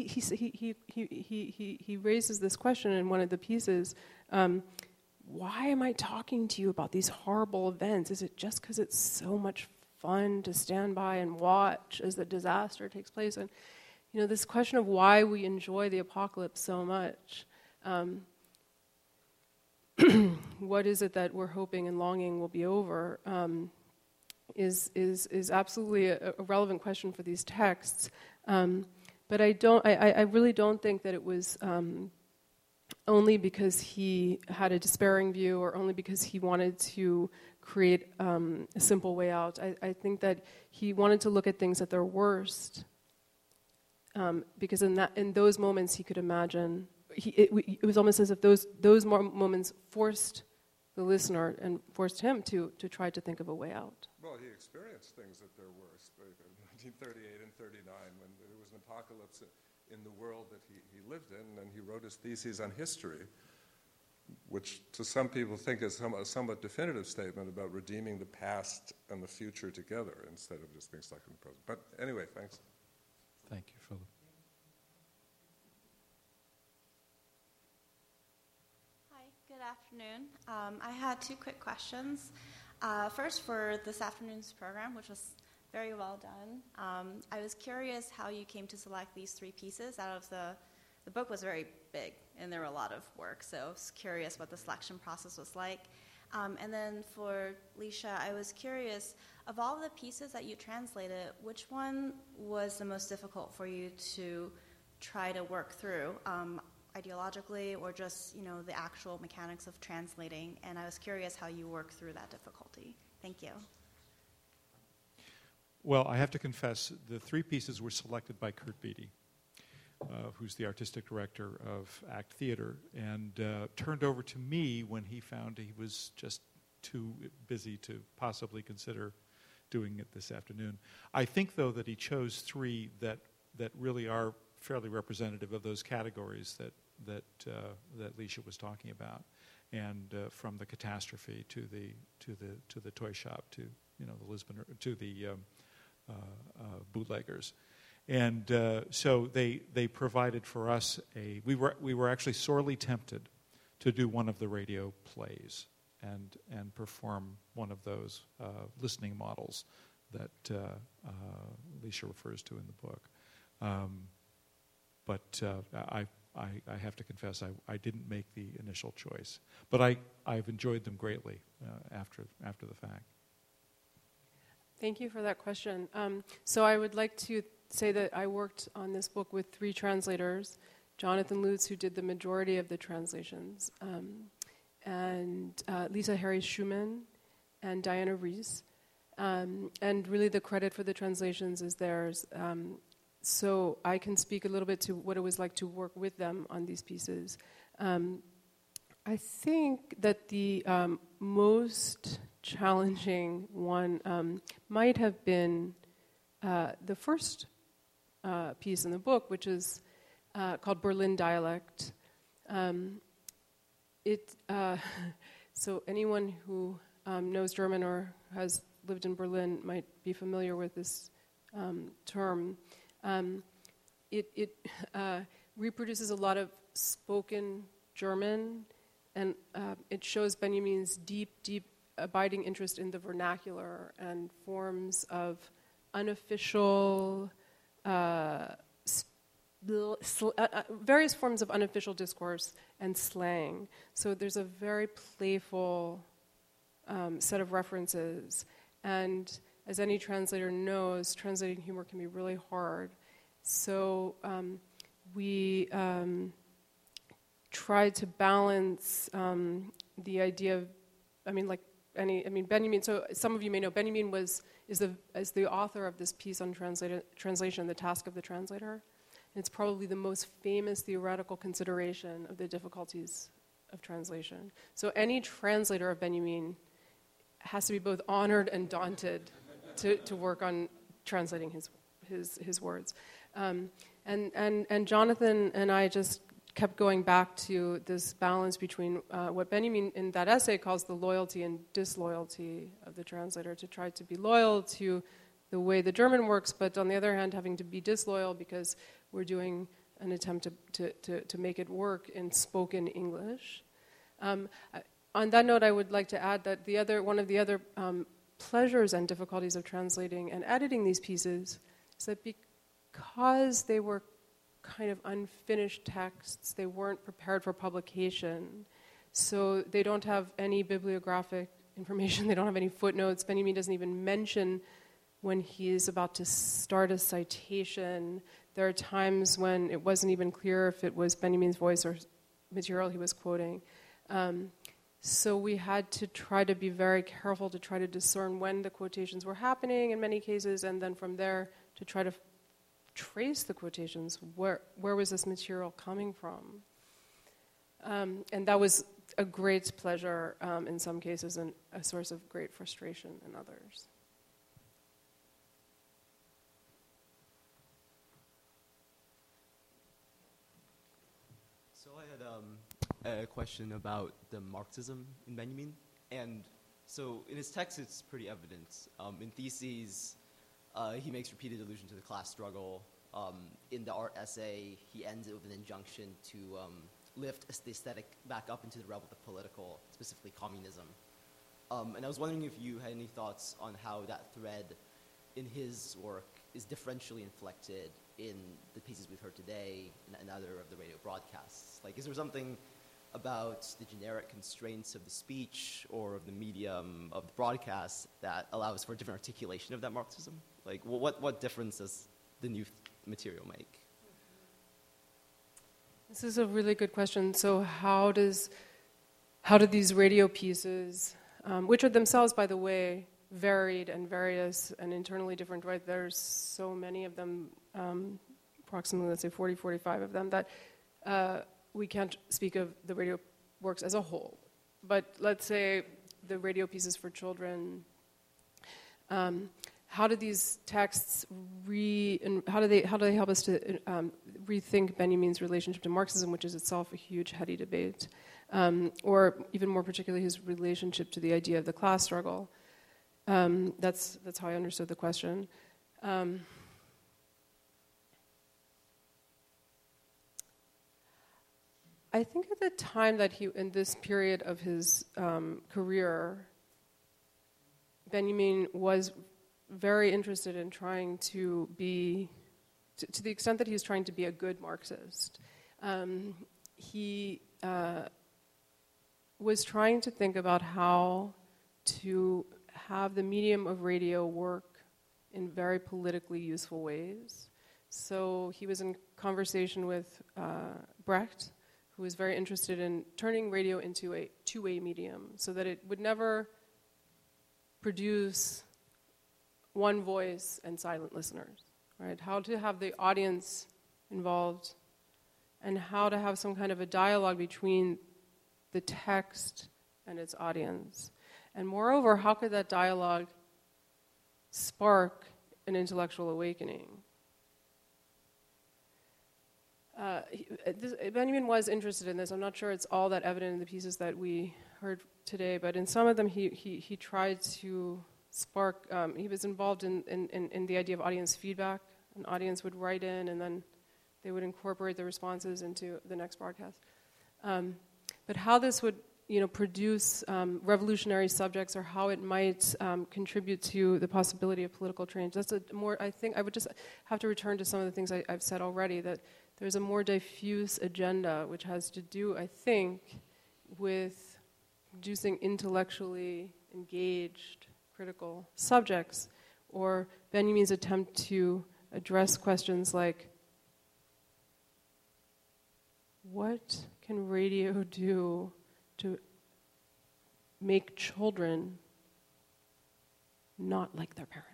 he raises this question in one of the pieces. Why am I talking to you about these horrible events? Is it just because it's so much fun to stand by and watch as the disaster takes place? And this question of why we enjoy the apocalypse so much. What is it that we're hoping and longing will be over? Is absolutely a relevant question for these texts. But I really don't think that it was only because he had a despairing view or only because he wanted to create a simple way out. I think that he wanted to look at things at their worst, because in those moments he could imagine. It was almost as if those moments forced the listener and forced him to try to think of a way out. Well, he experienced things at their worst in 1938 and 39 when there was an apocalypse in the world that he lived in, and he wrote his theses on history, which to some people think is a somewhat definitive statement about redeeming the past and the future together instead of just being stuck in the present. But anyway, thanks. Thank you, Philip. Good afternoon. I had two quick questions. First, for this afternoon's program, which was very well done, I was curious how you came to select these three pieces out of the book was very big, and there were a lot of work, so I was curious what the selection process was like. And then for Leisha, I was curious, of all the pieces that you translated, which one was the most difficult for you to try to work through? Ideologically or just, the actual mechanics of translating, and I was curious how you work through that difficulty. Thank you. Well, I have to confess, the three pieces were selected by Kurt Beattie, who's the artistic director of ACT Theater, and turned over to me when he found he was just too busy to possibly consider doing it this afternoon. I think, though, that he chose three that that really are fairly representative of those categories that Leisha was talking about, and from the catastrophe to the toy shop to the Lisbon to the bootleggers, and so they provided for us we were actually sorely tempted to do one of the radio plays and perform one of those listening models that Leisha refers to in the book. But I have to confess I didn't make the initial choice. But I've enjoyed them greatly after the fact. Thank you for that question. So I would like to say that I worked on this book with 3 translators, Jonathan Lutz, who did the majority of the translations, and Lisa Harry-Schumann and Diana Reese. And really the credit for the translations is theirs. So I can speak a little bit to what it was like to work with them on these pieces. I think that the most challenging one might have been the first piece in the book, which is called Berlin Dialect. So anyone who knows German or has lived in Berlin might be familiar with this term. It reproduces a lot of spoken German, and it shows Benjamin's deep abiding interest in the vernacular and forms of unofficial, various forms of unofficial discourse and slang. So there's a very playful set of references, and as any translator knows, translating humor can be really hard. So we tried to balance the idea of, Benjamin. So some of you may know Benjamin is the author of this piece on translation, The Task of the Translator. And it's probably the most famous theoretical consideration of the difficulties of translation. So any translator of Benjamin has to be both honored and daunted to work on translating his words. And Jonathan and I just kept going back to this balance between what Benjamin in that essay calls the loyalty and disloyalty of the translator, to try to be loyal to the way the German works, but on the other hand having to be disloyal because we're doing an attempt to make it work in spoken English. On that note, I would like to add that one of the other pleasures and difficulties of translating and editing these pieces is that because they were kind of unfinished texts, they weren't prepared for publication, so they don't have any bibliographic information, they don't have any footnotes. Benjamin doesn't even mention when he's about to start a citation. There are times when it wasn't even clear if it was Benjamin's voice or material he was quoting. So we had to try to be very careful to try to discern when the quotations were happening in many cases, and then from there to try to trace the quotations. Where was this material coming from? And that was a great pleasure in some cases and a source of great frustration in others. So I had a question about the Marxism in Benjamin. And so in his text, it's pretty evident. In Theses, he makes repeated allusion to the class struggle. In the art essay, he ends it with an injunction to lift the aesthetic back up into the realm of the political, specifically communism. And I was wondering if you had any thoughts on how that thread in his work is differentially inflected in the pieces we've heard today and other of the radio broadcasts. Like, is there something about the generic constraints of the speech or of the medium of the broadcast that allows for a different articulation of that Marxism? Like, what difference does the new material make? This is a really good question. So how do these radio pieces, which are themselves, by the way, varied and various and internally different, right? There's so many of them, approximately, let's say 40, 45 of them, that we can't speak of the radio works as a whole. But let's say the radio pieces for children how do these texts how do they help us to rethink Benjamin's relationship to Marxism, which is itself a huge, heady debate, or even more particularly his relationship to the idea of the class struggle? That's how I understood the question. I think at the time that in this period of his career, Benjamin was very interested in trying to be, to the extent that he was trying to be a good Marxist, he was trying to think about how to have the medium of radio work in very politically useful ways. So he was in conversation with Brecht, who was very interested in turning radio into a two-way medium so that it would never produce one voice and silent listeners, right? How to have the audience involved and how to have some kind of a dialogue between the text and its audience. And moreover, how could that dialogue spark an intellectual awakening? Benjamin was interested in this. I'm not sure it's all that evident in the pieces that we heard today, but in some of them he tried to spark, he was involved in the idea of audience feedback. An audience would write in and then they would incorporate the responses into the next broadcast. But how this would produce revolutionary subjects or how it might contribute to the possibility of political change, that's I think I would just have to return to some of the things I've said already, that there's a more diffuse agenda which has to do, I think, with producing intellectually engaged critical subjects, or Benjamin's attempt to address questions like, what can radio do to make children not like their parents?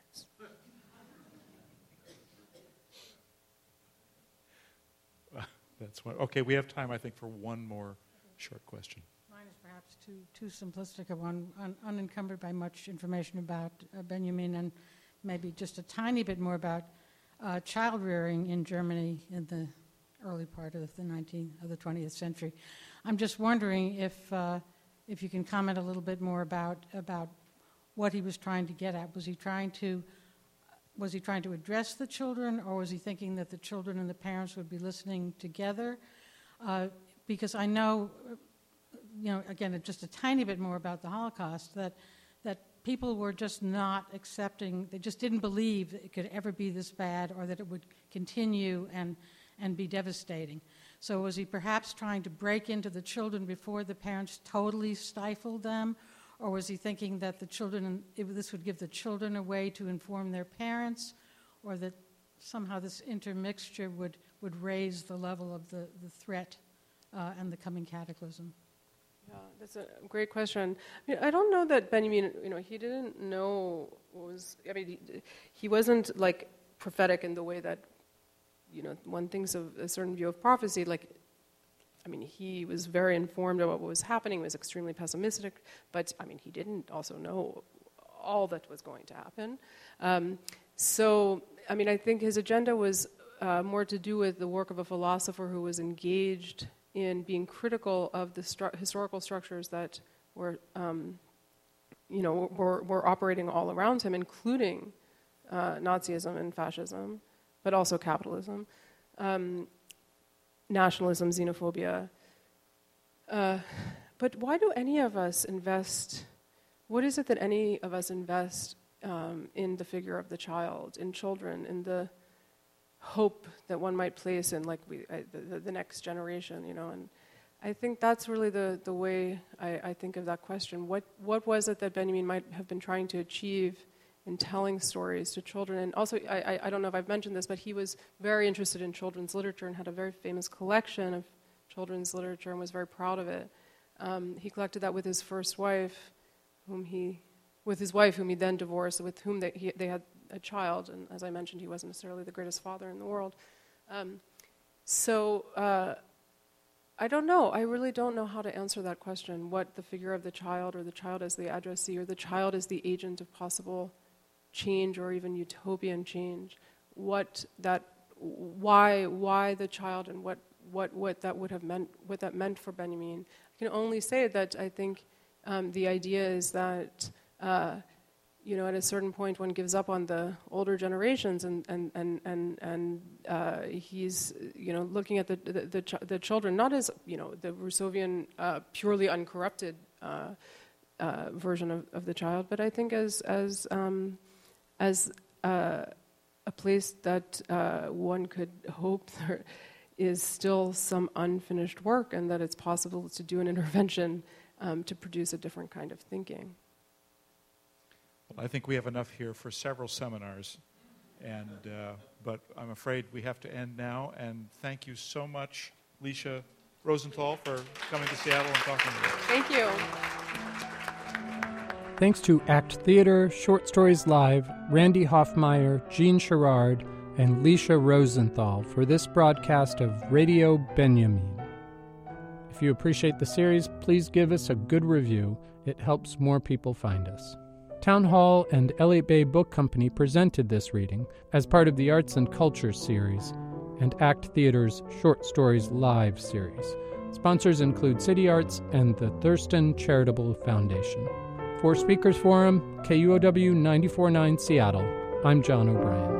That's one. Okay, we have time, I think, for one more short question. Mine is perhaps too simplistic a one, unencumbered by much information about Benjamin, and maybe just a tiny bit more about child rearing in Germany in the early part of the 20th century. I'm just wondering if you can comment a little bit more about what he was trying to get at. Was he trying to address the children, or was he thinking that the children and the parents would be listening together? Because I know, again, just a tiny bit more about the Holocaust, that people were just not accepting, they just didn't believe that it could ever be this bad or that it would continue and be devastating. So was he perhaps trying to break into the children before the parents totally stifled them? Or was he thinking that this would give the children a way to inform their parents, or that somehow this intermixture would raise the level of the threat and the coming cataclysm? Yeah, that's a great question. I don't know that Benjamin, he didn't know what was, he wasn't like prophetic in the way that, one thinks of a certain view of prophecy, he was very informed about what was happening, was extremely pessimistic, but, he didn't also know all that was going to happen. I think his agenda was more to do with the work of a philosopher who was engaged in being critical of the historical structures that were, were operating all around him, including Nazism and fascism, but also capitalism. Nationalism, xenophobia. But why do any of us invest, what is it that any of us invest in the figure of the child, in children, in the hope that one might place in the next generation, And I think that's really the way I think of that question. What was it that Benjamin might have been trying to achieve in telling stories to children? And also, I don't know if I've mentioned this, but he was very interested in children's literature and had a very famous collection of children's literature and was very proud of it. He collected that with his first wife, whom he then divorced, with whom they had a child. And as I mentioned, he wasn't necessarily the greatest father in the world. I don't know. I really don't know how to answer that question, what the figure of the child, or the child as the addressee, or the child as the agent of possible change or even utopian change, why the child and what that would have meant, what that meant for Benjamin. I can only say that I think the idea is that at a certain point one gives up on the older generations, and he's looking at the children not as the Rousseauvian purely uncorrupted version of the child, but I think as a place that one could hope there is still some unfinished work, and that it's possible to do an intervention to produce a different kind of thinking. Well, I think we have enough here for several seminars, but I'm afraid we have to end now. And thank you so much, Lecia Rosenthal, for coming to Seattle and talking to us. Thank you. Thanks to ACT Theater, Short Stories Live, Randy Hoffmeyer, Jean Sherrard, and Lecia Rosenthal for this broadcast of Radio Benjamin. If you appreciate the series, please give us a good review. It helps more people find us. Town Hall and Elliott Bay Book Company presented this reading as part of the Arts and Culture series and ACT Theater's Short Stories Live series. Sponsors include City Arts and the Thurston Charitable Foundation. For Speakers Forum, KUOW 94.9 Seattle, I'm John O'Brien.